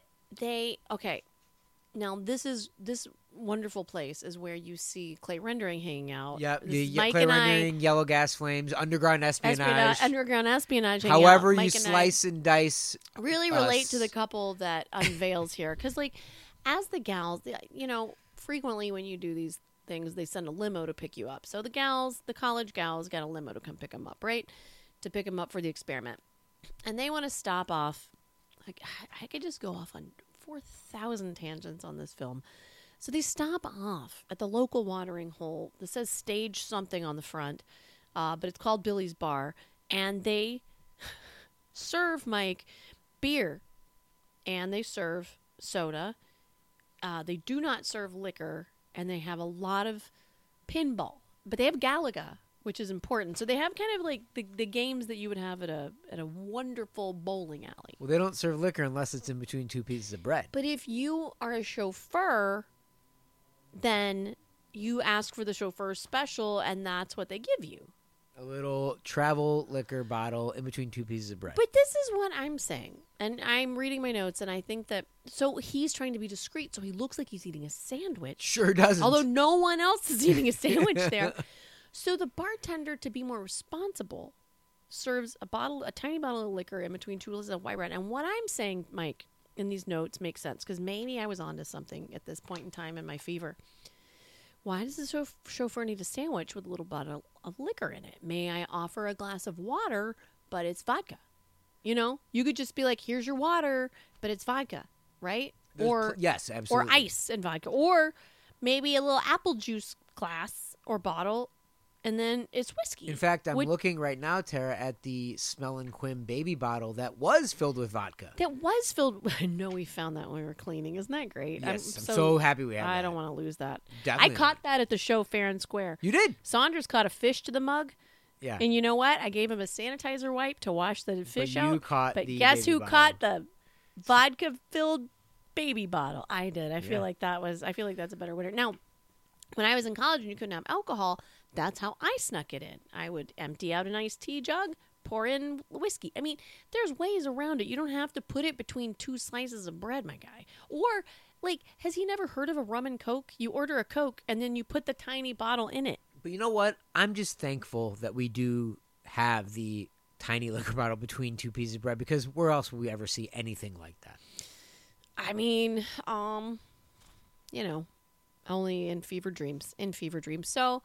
now this wonderful place is where you see Clay Rendering hanging out. Yeah, Clay Rendering, Yellow Gas Flames, Underground Espionage. Underground Espionage. However you slice and dice. Really relate to the couple that unveils here, because as the gals, frequently when you do these things, they send a limo to pick you up. So the college gals got a limo to come pick them up, right? To pick them up for the experiment. And they want to stop off. I could just go off on 4,000 tangents on this film. So they stop off at the local watering hole that says stage something on the front, but it's called Billy's Bar. And they serve Mike beer, and they serve soda. They do not serve liquor, and they have a lot of pinball. But they have Galaga, which is important. So they have kind of like the games that you would have at a wonderful bowling alley. Well, they don't serve liquor unless it's in between two pieces of bread. But if you are a chauffeur, then you ask for the chauffeur special, and that's what they give you. A little travel liquor bottle in between two pieces of bread. But this is what I'm saying. And I'm reading my notes, and I think that... So he's trying to be discreet, so he looks like he's eating a sandwich. Sure doesn't. Although no one else is eating a sandwich there. So the bartender, to be more responsible, serves a tiny bottle of liquor in between two glasses of white bread. And what I'm saying, Mike, in these notes makes sense, because maybe I was onto something at this point in time in my fever. Why does the chauffeur need a sandwich with a little bottle of liquor in it? May I offer a glass of water, but it's vodka? You know, you could just be like, here's your water, but it's vodka, right? Yes, absolutely. Or ice and vodka. Or maybe a little apple juice glass or bottle, and then it's whiskey. In fact, I'm looking right now, Tara, at the Smellin' Quim baby bottle that was filled with vodka. That was filled. I know we found that when we were cleaning. Isn't that great? Yes, I'm so happy we have that. I don't want to lose that. Definitely. I caught that at the show fair and square. You did? Saunders caught a fish to the mug. Yeah. And you know what? I gave him a sanitizer wipe to wash the fish out. But guess who bottle. caught the vodka-filled baby bottle? I did. I feel like that's a better winner. Now, when I was in college and you couldn't have alcohol, that's how I snuck it in. I would empty out an iced tea jug, pour in whiskey. I mean, there's ways around it. You don't have to put it between two slices of bread, my guy. Or, like, has he never heard of a rum and Coke? You order a Coke, and then you put the tiny bottle in it. But you know what? I'm just thankful that we do have the tiny liquor bottle between two pieces of bread, because where else will we ever see anything like that? I mean, you know, only in fever dreams. So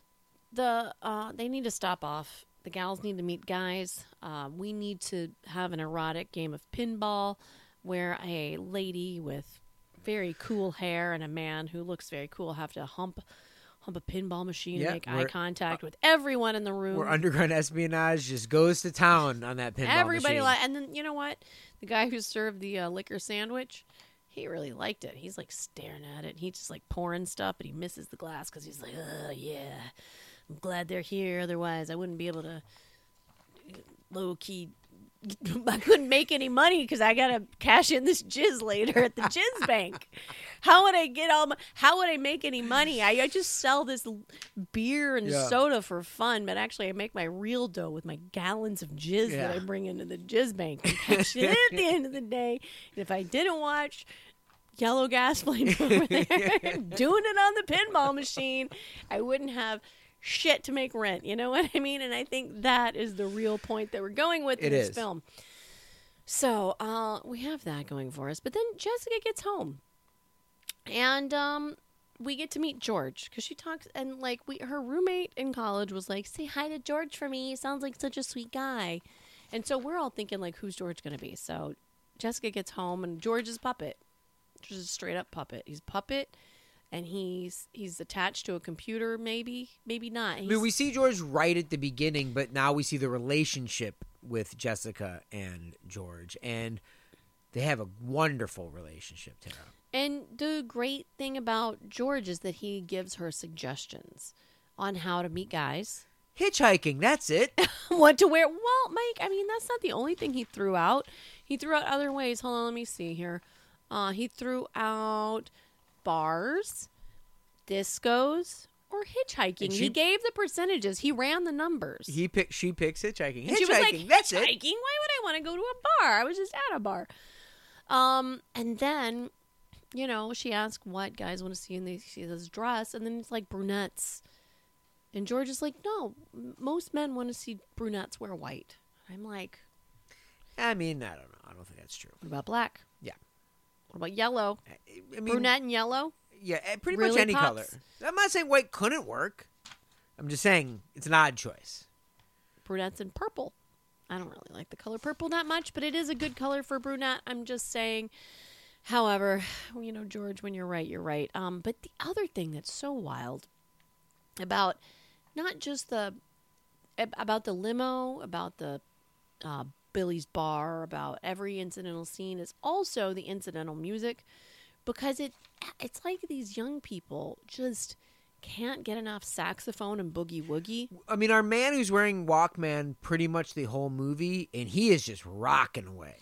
they need to stop off. The gals need to meet guys. We need to have an erotic game of pinball where a lady with very cool hair and a man who looks very cool have to hump a pinball machine and make eye contact with everyone in the room. Where Underground Espionage just goes to town on that pinball machine. And then, you know what? The guy who served the liquor sandwich, he really liked it. He's like staring at it. He's just like pouring stuff, but he misses the glass because he's like, yeah, I'm glad they're here. Otherwise, I wouldn't be able to low-key... I couldn't make any money because I got to cash in this jizz later at the jizz bank. How would I make any money? I just sell this beer and soda for fun, but actually I make my real dough with my gallons of jizz that I bring into the jizz bank and cash it in at the end of the day. And if I didn't watch Yellow Gas Flame over there doing it on the pinball machine, I wouldn't have shit to make rent. You know what I mean? And I think that is the real point that we're going with in this film. So we have that going for us. But then Jessica gets home. And we get to meet George, because she talks, and like her roommate in college was like, say hi to George for me. He sounds like such a sweet guy. And so we're all thinking, like, who's George going to be? So Jessica gets home, and George is puppet. George is a straight up puppet. He's puppet, and he's attached to a computer, maybe not. I mean, we see George right at the beginning, but now we see the relationship with Jessica and George, and they have a wonderful relationship, Tara. And the great thing about George is that he gives her suggestions on how to meet guys. Hitchhiking, that's it. What to wear. Well, Mike, I mean, that's not the only thing he threw out. He threw out other ways. Hold on, let me see here. He threw out bars, discos, or hitchhiking. He gave the percentages. He ran the numbers. She picks hitchhiking. And she was like, that's hitchhiking? it. Why would I want to go to a bar? I was just at a bar. And then, you know, she asked what guys want to see, and they see this dress, and then it's like brunettes. And George is like, no, most men want to see brunettes wear white. I'm like... I mean, I don't know. I don't think that's true. What about black? Yeah. What about yellow? I mean, brunette and yellow? Yeah, pretty much any color. I'm not saying white couldn't work. I'm just saying it's an odd choice. Brunettes and purple. I don't really like the color purple that much, but it is a good color for brunette. I'm just saying. However, you know, George, when you're right, you're right. But the other thing that's so wild about not just about the limo, about the Billy's Bar, about every incidental scene is also the incidental music, because it's like these young people just can't get enough saxophone and boogie woogie. I mean, our man who's wearing Walkman pretty much the whole movie, and he is just rocking away.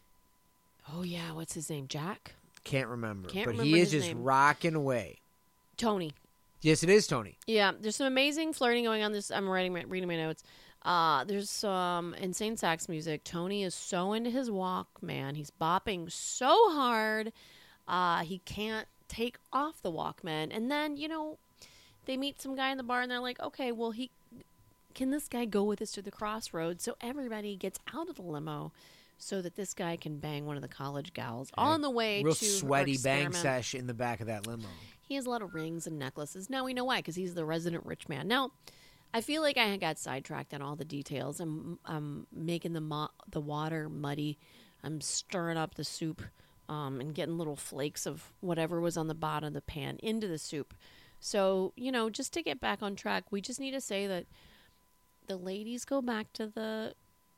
Oh yeah, what's his name? Jack? Can't remember, but remember he is his just name. rocking away. Tony. Yes, it is Tony. Yeah, there's some amazing flirting going on. I'm reading my notes. There's some insane sax music. Tony is so into his Walkman. He's bopping so hard. He can't take off the Walkman. And then, they meet some guy in the bar and they're like, okay, well, can this guy go with us to the crossroads? So everybody gets out of the limo so that this guy can bang one of the college gals on the way real to sweaty her bang experiment. sesh in the back of that limo. He has a lot of rings and necklaces. Now we know why, because he's the resident rich man. Now, I feel like I got sidetracked on all the details. I'm making the water muddy. I'm stirring up the soup and getting little flakes of whatever was on the bottom of the pan into the soup. So, just to get back on track, we just need to say that the ladies go back to the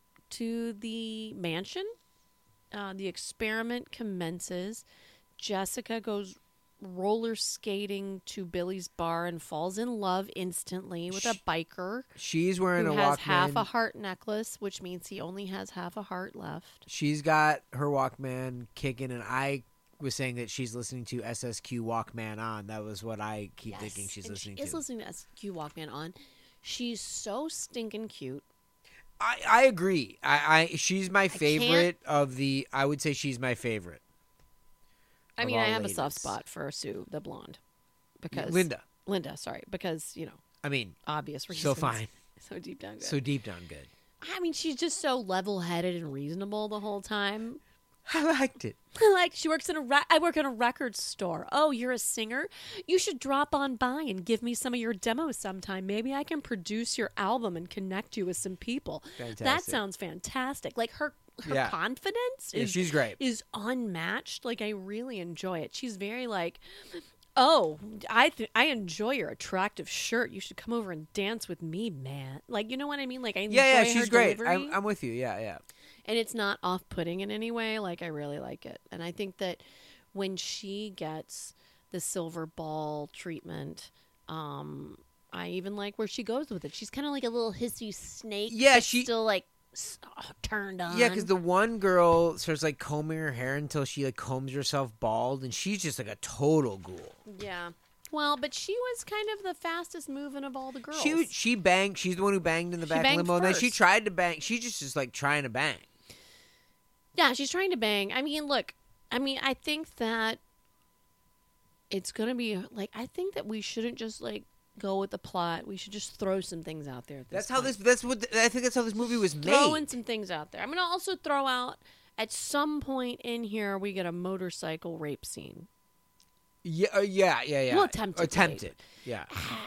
mansion. The experiment commences. Jessica goes roller skating to Billy's Bar and falls in love instantly with a biker. She's wearing who a has Walkman. half a heart necklace, which means he only has half a heart left. She's got her Walkman kicking, and I was saying that she's listening to SSQ Walkman on. That was what I keep thinking she's listening to. She is listening to SSQ Walkman on. She's so stinking cute. I agree. She's my favorite of the. I would say she's my favorite. I mean, I have a soft spot for Sue, the blonde, because Linda, sorry, because I mean, obvious reasons. So fine, so deep down good. So deep down good. I mean, she's just so level-headed and reasonable the whole time. I liked it. She works in I work in a record store. Oh, you're a singer? You should drop on by and give me some of your demos sometime. Maybe I can produce your album and connect you with some people. Fantastic. That sounds fantastic. Like her confidence she's great. Is unmatched. Like, I really enjoy it. She's very like, oh, I enjoy your attractive shirt. You should come over and dance with me, man. Like, you know what I mean? Like, I enjoy she's her great. delivery. I'm with you. Yeah. And it's not off-putting in any way. Like, I really like it. And I think that when she gets the silver ball treatment, I even like where she goes with it. She's kind of like a little hissy snake. Yeah, she's still like turned on. Yeah, because the one girl starts like combing her hair until she like combs herself bald, and she's just like a total ghoul. Yeah. Well, but she was kind of the fastest moving of all the girls. She banged. She's the one who banged in the back limo, and then she tried to bang. She just is like trying to bang. Yeah, she's trying to bang. I mean, look. I think that it's gonna be like. I think that we shouldn't just like go with the plot. We should just throw some things out there. I think that's how this movie was made. Throwing some things out there. I'm gonna also throw out at some point in here we get a motorcycle rape scene. Yeah. Well, attempted. Yeah.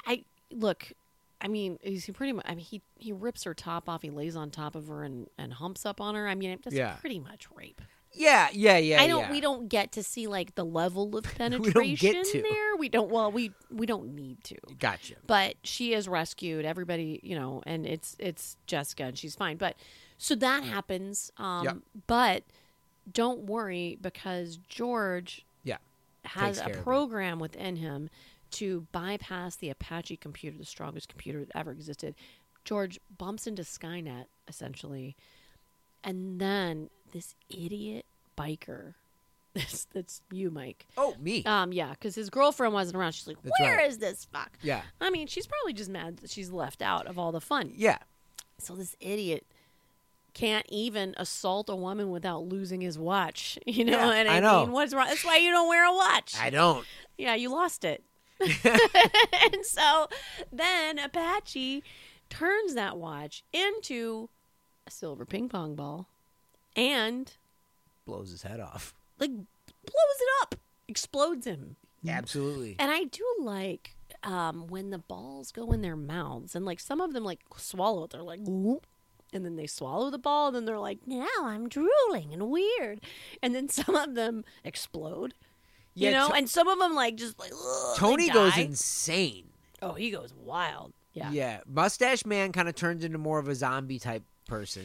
He's pretty much. He rips her top off. He lays on top of her and humps up on her. I mean, that's pretty much rape. Yeah. We don't get to see like the level of penetration there. We don't. Well, we don't need to. Gotcha. But she is rescued. Everybody, and it's Jessica, and she's fine. But so that happens. But don't worry, because George has a program within him to bypass the Apache computer, the strongest computer that ever existed. George bumps into Skynet, essentially. And then this idiot biker, that's you, Mike. Oh, me. Yeah, because his girlfriend wasn't around. She's like, "Where is this fuck?" Yeah. I mean, she's probably just mad that she's left out of all the fun. Yeah. So this idiot can't even assault a woman without losing his watch. You know what I mean? What's wrong? That's why you don't wear a watch. I don't. Yeah, you lost it. And so then Apache turns that watch into a silver ping pong ball and blows his head off. Like, blows it up. Explodes him. Absolutely. And I do like when the balls go in their mouths, and like some of them like swallow it. They're like, whoop. And then they swallow the ball, and then they're like, now I'm drooling and weird. And then some of them explode. Yeah, and some of them like just like, Tony goes insane. Oh, he goes wild. Yeah. Yeah. Mustache Man kind of turns into more of a zombie type person.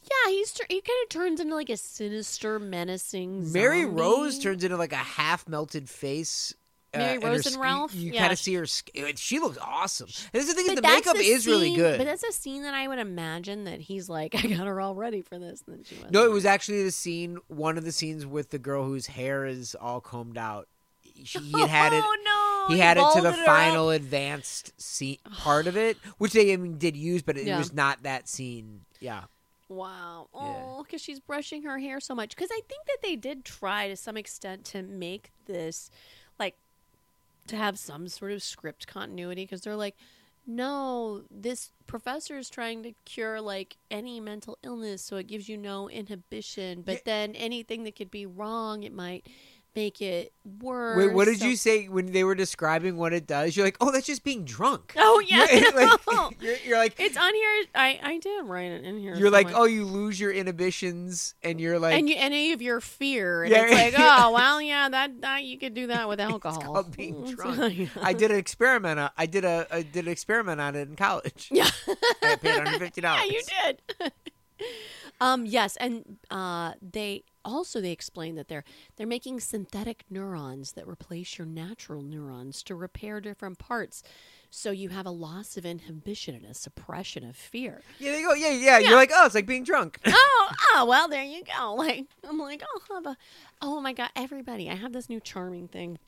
Yeah, he kind of turns into like a sinister, menacing Mary zombie. Rose turns into like a half melted face. Mary Rose and Ralph. You kind of see her. She looks awesome. And this is the thing: But the makeup is scene, really good. But that's a scene that I would imagine that he's like, I got her all ready for this, and then she was. No, it was actually the scene. One of the scenes with the girl whose hair is all combed out. He had it. Oh no! He had it to the balded her final up. advanced scene part of it, which they did use, but it Yeah. was not that scene. Yeah. Wow. Oh, because she's brushing her hair so much. Because I think that they did try to some extent to make this, like, to have some sort of script continuity. Because they're like, no, this professor is trying to cure, like, any mental illness, so it gives you no inhibition. But then anything that could be wrong, it might make it worse. Wait, what did you say when they were describing what it does? You're like, oh, that's just being drunk. Oh, yeah. You're like, it's on here. I did write it in here. You're like, oh, you lose your inhibitions, and you're like, and any of your fear. And Yeah. it's like, oh, well, yeah, that you could do that with alcohol. it's called being So, drunk. yeah. I did an experiment. I did an experiment on it in college. Yeah. I paid $150. Yeah, you did. Yes, and they explain that they're making synthetic neurons that replace your natural neurons to repair different parts, so you have a loss of inhibition and a suppression of fear. Yeah, they go, yeah. You're like, oh, it's like being drunk. Oh, well, there you go. Like, I'm like, oh my God, everybody, I have this new charming thing.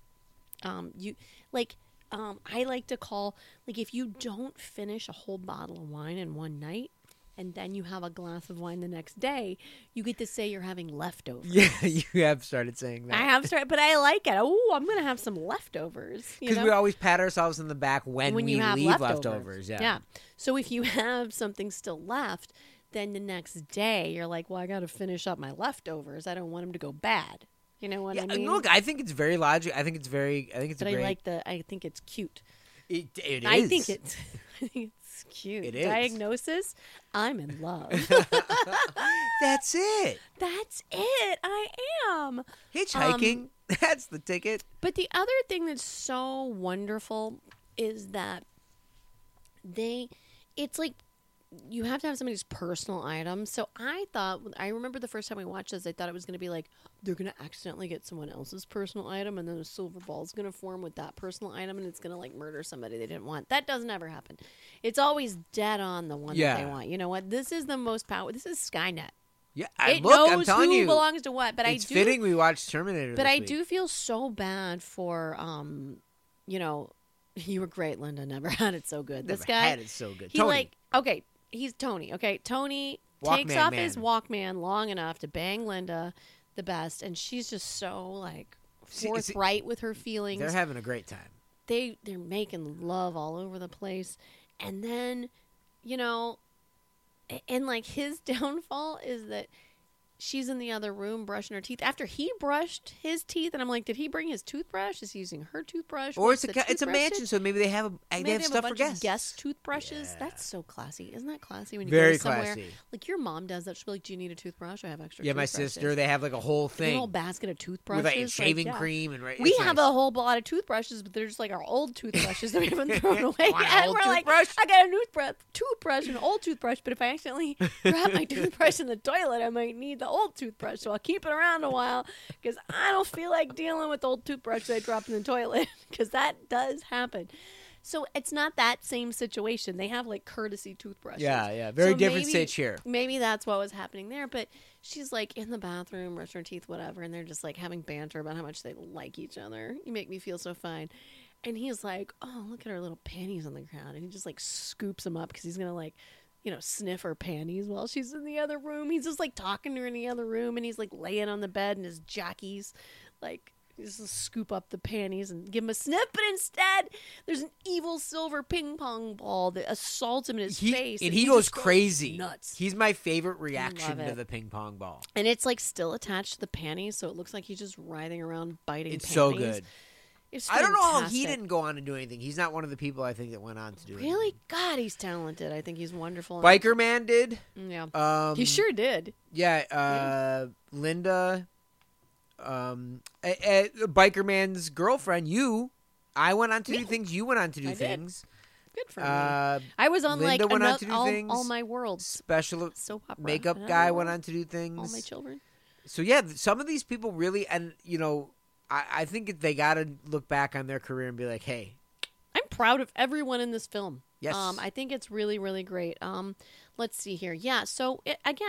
I like to call, like, if you don't finish a whole bottle of wine in one night, and then you have a glass of wine the next day, you get to say you're having leftovers. Yeah, you have started saying that. I have started, but I like it. Oh, I'm going to have some leftovers. Because we always pat ourselves in the back when we you have leave leftovers. Yeah. Yeah. So if you have something still left, then the next day you're like, well, I got to finish up my leftovers. I don't want them to go bad. You know what I mean? Look, I think it's very logical. I think it's great. I think it's cute. It is. I think it's cute. It is. Diagnosis, I'm in love. That's it. That's it. I am. Hitchhiking. That's the ticket. But the other thing that's so wonderful is that it's like you have to have somebody's personal items. So I remember the first time we watched this, I thought it was going to be like, they're going to accidentally get someone else's personal item, and then a silver ball is going to form with that personal item, and it's going to like murder somebody they didn't want. That doesn't ever happen. It's always dead on the one that they want. You know what? This is the most powerful. This is Skynet. Yeah, I'm telling who you, belongs to what. But it's fitting we watched Terminator. But this I week. do feel so bad for you were great, Linda. Never had it so good. Never This guy had it so good. He Tony. he's Tony. Okay, Tony Walkman takes off man. his Walkman long enough to bang Linda the best, and she's just so like forthright with her feelings. They're having a great time. They're making love all over the place, and then and like his downfall is that she's in the other room brushing her teeth after he brushed his teeth, and I'm like, did he bring his toothbrush? Is he using her toothbrush? Or What's it's the a mansion, so maybe they have Maybe they have stuff a bunch for of guests. guest toothbrushes. Yeah. That's so classy. Isn't that classy when you Very go somewhere? classy. Like your mom does that. She'll be like, "Do you need a toothbrush? I have extra." Yeah, my toothbrushes." sister. They have like a whole Like, a thing whole basket of toothbrushes, with like shaving cream and We it's have nice. a whole lot of toothbrushes, but they're just like our old toothbrushes that we haven't thrown away Want an yet. old We're like, toothbrush? I got a new toothbrush and an old toothbrush, but if I accidentally drop my toothbrush in the toilet, I might need the old toothbrush. So I'll keep it around a while because I don't feel like dealing with the old toothbrush that I dropped in the toilet because that does happen. So it's not that same situation. They have like courtesy toothbrushes. Yeah. Very So different maybe- stage here. Maybe that's what was happening there. But she's like in the bathroom, brushing her teeth, whatever, and they're just like having banter about how much they like each other. You make me feel so fine. And he's like, oh, look at her little panties on the ground. And he just like scoops them up because he's going to like, sniff her panties while she's in the other room. He's just like talking to her in the other room, and he's like laying on the bed in his jockeys, like just scoop up the panties and give him a sniff. But instead, there's an evil silver ping pong ball that assaults him in his face, And he goes just crazy. nuts. He's my favorite reaction Love to it. the ping pong ball. And it's like still attached to the panties, so it looks like he's just writhing around biting It's panties. so good. It's I don't know how he fantastic. didn't go on to do anything. He's not one of the people I think that went on to do anything. Really? God, he's talented. I think he's wonderful. Biker Man did. Yeah. He sure did. Yeah, Linda, Biker Man's girlfriend, I went on to do things, you went on to do I did. things. Good for me. I was on Linda like went on to do all my worlds. Special soap opera. makeup guy went on to do things. All my children. So yeah, some of these people really, and I think they got to look back on their career and be like, hey, I'm proud of everyone in this film. Yes. I think it's really, really great. Let's see here. Yeah. So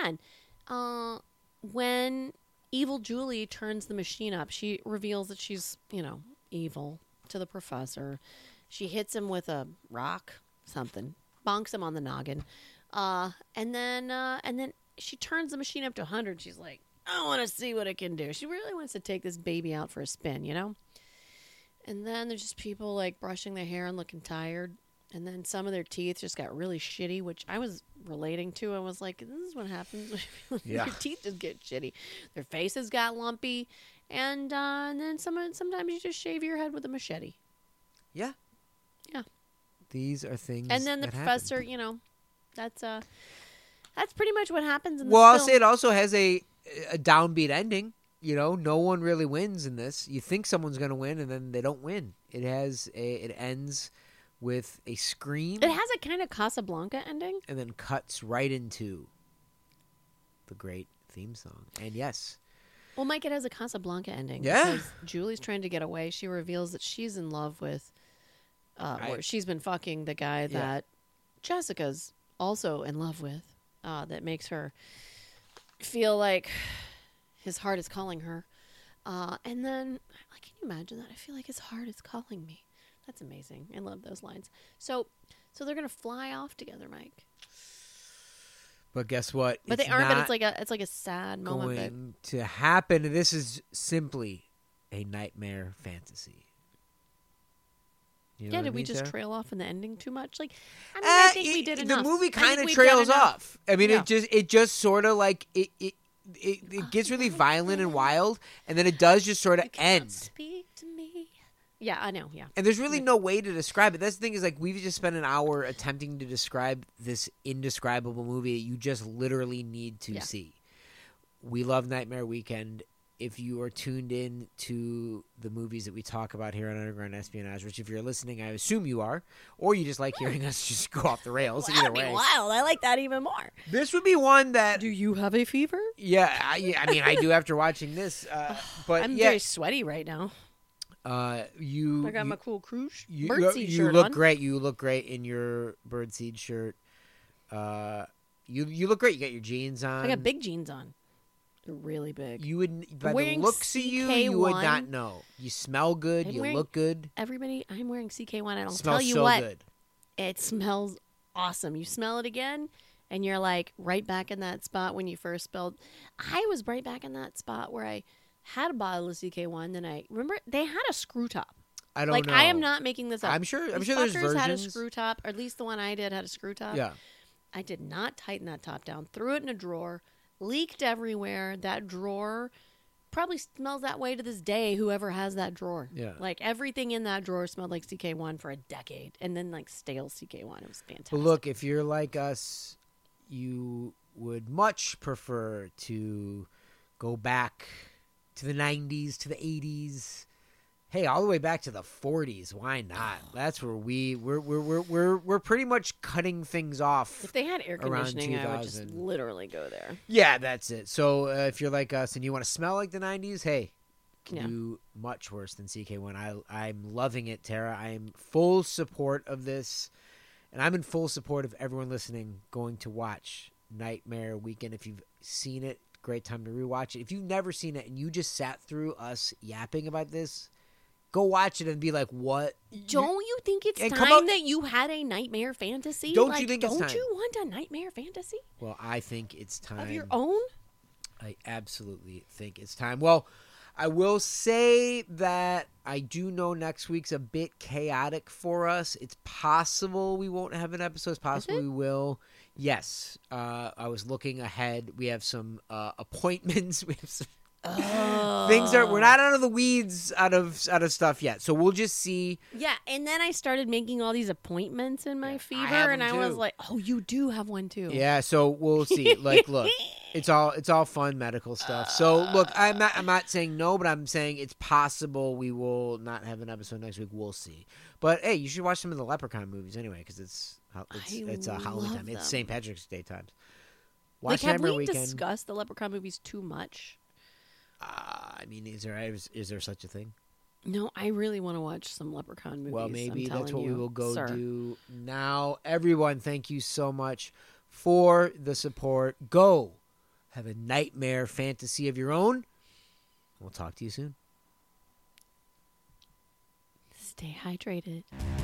when evil Julie turns the machine up, she reveals that she's, evil to the professor. She hits him with a rock, something, bonks him on the noggin, and then she turns the machine up to 100. She's like, I want to see what it can do. She really wants to take this baby out for a spin, And then there's just people like brushing their hair and looking tired. And then some of their teeth just got really shitty, which I was relating to. I was like, this is what happens when your teeth just get shitty. Their faces got lumpy. And then sometimes you just shave your head with a machete. Yeah. Yeah. These are things. And then the professor, that's pretty much what happens in this film. I'll say it also has a downbeat ending. No one really wins in this. You think someone's going to win, and then they don't win. It ends with a scream. It has a kind of Casablanca ending. And then cuts right into the great theme song. And yes. Well, Mike, it has a Casablanca ending. Yeah. Because Julie's trying to get away. She reveals that she's in love with, or she's been fucking the guy that Jessica's also in love with. That makes her feel like his heart is calling her. And then, can you imagine that? I feel like his heart is calling me. That's amazing. I love those lines. So they're gonna fly off together, Mike. But guess what? But they aren't. But it's like a sad moment. Going to happen. This is simply a nightmare fantasy. Did we just trail off in the ending too much? I think we did enough. The movie kind of trails off. I mean, it just sort of like it gets really violent and wild, and then it does just sort of end. Speak to me. Yeah, I know. Yeah, and there's really no way to describe it. That's the thing is we've just spent an hour attempting to describe this indescribable movie that you just literally need to see. We love Nightmare Weekend. If you are tuned in to the movies that we talk about here on Underground Espionage, which if you're listening, I assume you are, or you just like hearing us just go off the rails. Either way, wild. I like that even more. This would be one that. Do you have a fever? Yeah, I mean, I do after watching this. But I'm very sweaty right now. I got my cool birdseed shirt You look great. You look great in your birdseed shirt. You look great. You got your jeans on. I got big jeans on. They're really big. You would, by the looks of you would not know. You smell good. You look good. Everybody, I'm wearing CK1. I don't smells tell you so what. Good. It smells awesome. You smell it again, and you're like right back in that spot when you first spelled. I was right back in that spot where I had a bottle of CK1. Then I remember they had a screw top. I don't know. I am not making this up. I'm sure there's versions. Had a screw top, or at least the one I did had a screw top. Yeah. I did not tighten that top down. Threw it in a drawer. Leaked everywhere. That drawer probably smells that way to this day, whoever has that drawer. Yeah. Like everything in that drawer smelled like CK1 for a decade. And then like stale CK1. It was fantastic. But look, if you're like us, you would much prefer to go back to the 90s, to the 80s. Hey, all the way back to the 40s. Why not? That's where we're pretty much cutting things off. If they had air conditioning, I would just literally go there. Yeah, that's it. So if you're like us and you want to smell like the 90s, hey, can do much worse than CK1. I'm loving it, Tara. I am full support of this, and I'm in full support of everyone listening going to watch Nightmare Weekend. If you've seen it, great time to rewatch it. If you've never seen it and you just sat through us yapping about this, go watch it and be like, what? Don't you think it's time that you had a nightmare fantasy? Don't you think it's time? Don't you want a nightmare fantasy? Well, I think it's time. Of your own? I absolutely think it's time. Well, I will say that I do know next week's a bit chaotic for us. It's possible we won't have an episode. It's possible we will. Yes. I was looking ahead. We have some appointments. We have some We're not out of the weeds out of stuff yet, so we'll just see. Yeah, and then I started making all these appointments in my fever, and I was like, "Oh, you do have one too." Yeah, so we'll see. Like, look, it's all fun medical stuff. So look, I'm not saying no, but I'm saying it's possible we will not have an episode next week. We'll see. But hey, you should watch some of the Leprechaun movies anyway, because it's a Halloween time. It's St. Patrick's Day times. Watch have we discussed the Leprechaun movies too much? I mean, is there such a thing? No, I really want to watch some Leprechaun movies. Well, maybe that's what we will go do now. Everyone, thank you so much for the support. Go have a nightmare fantasy of your own. We'll talk to you soon. Stay hydrated.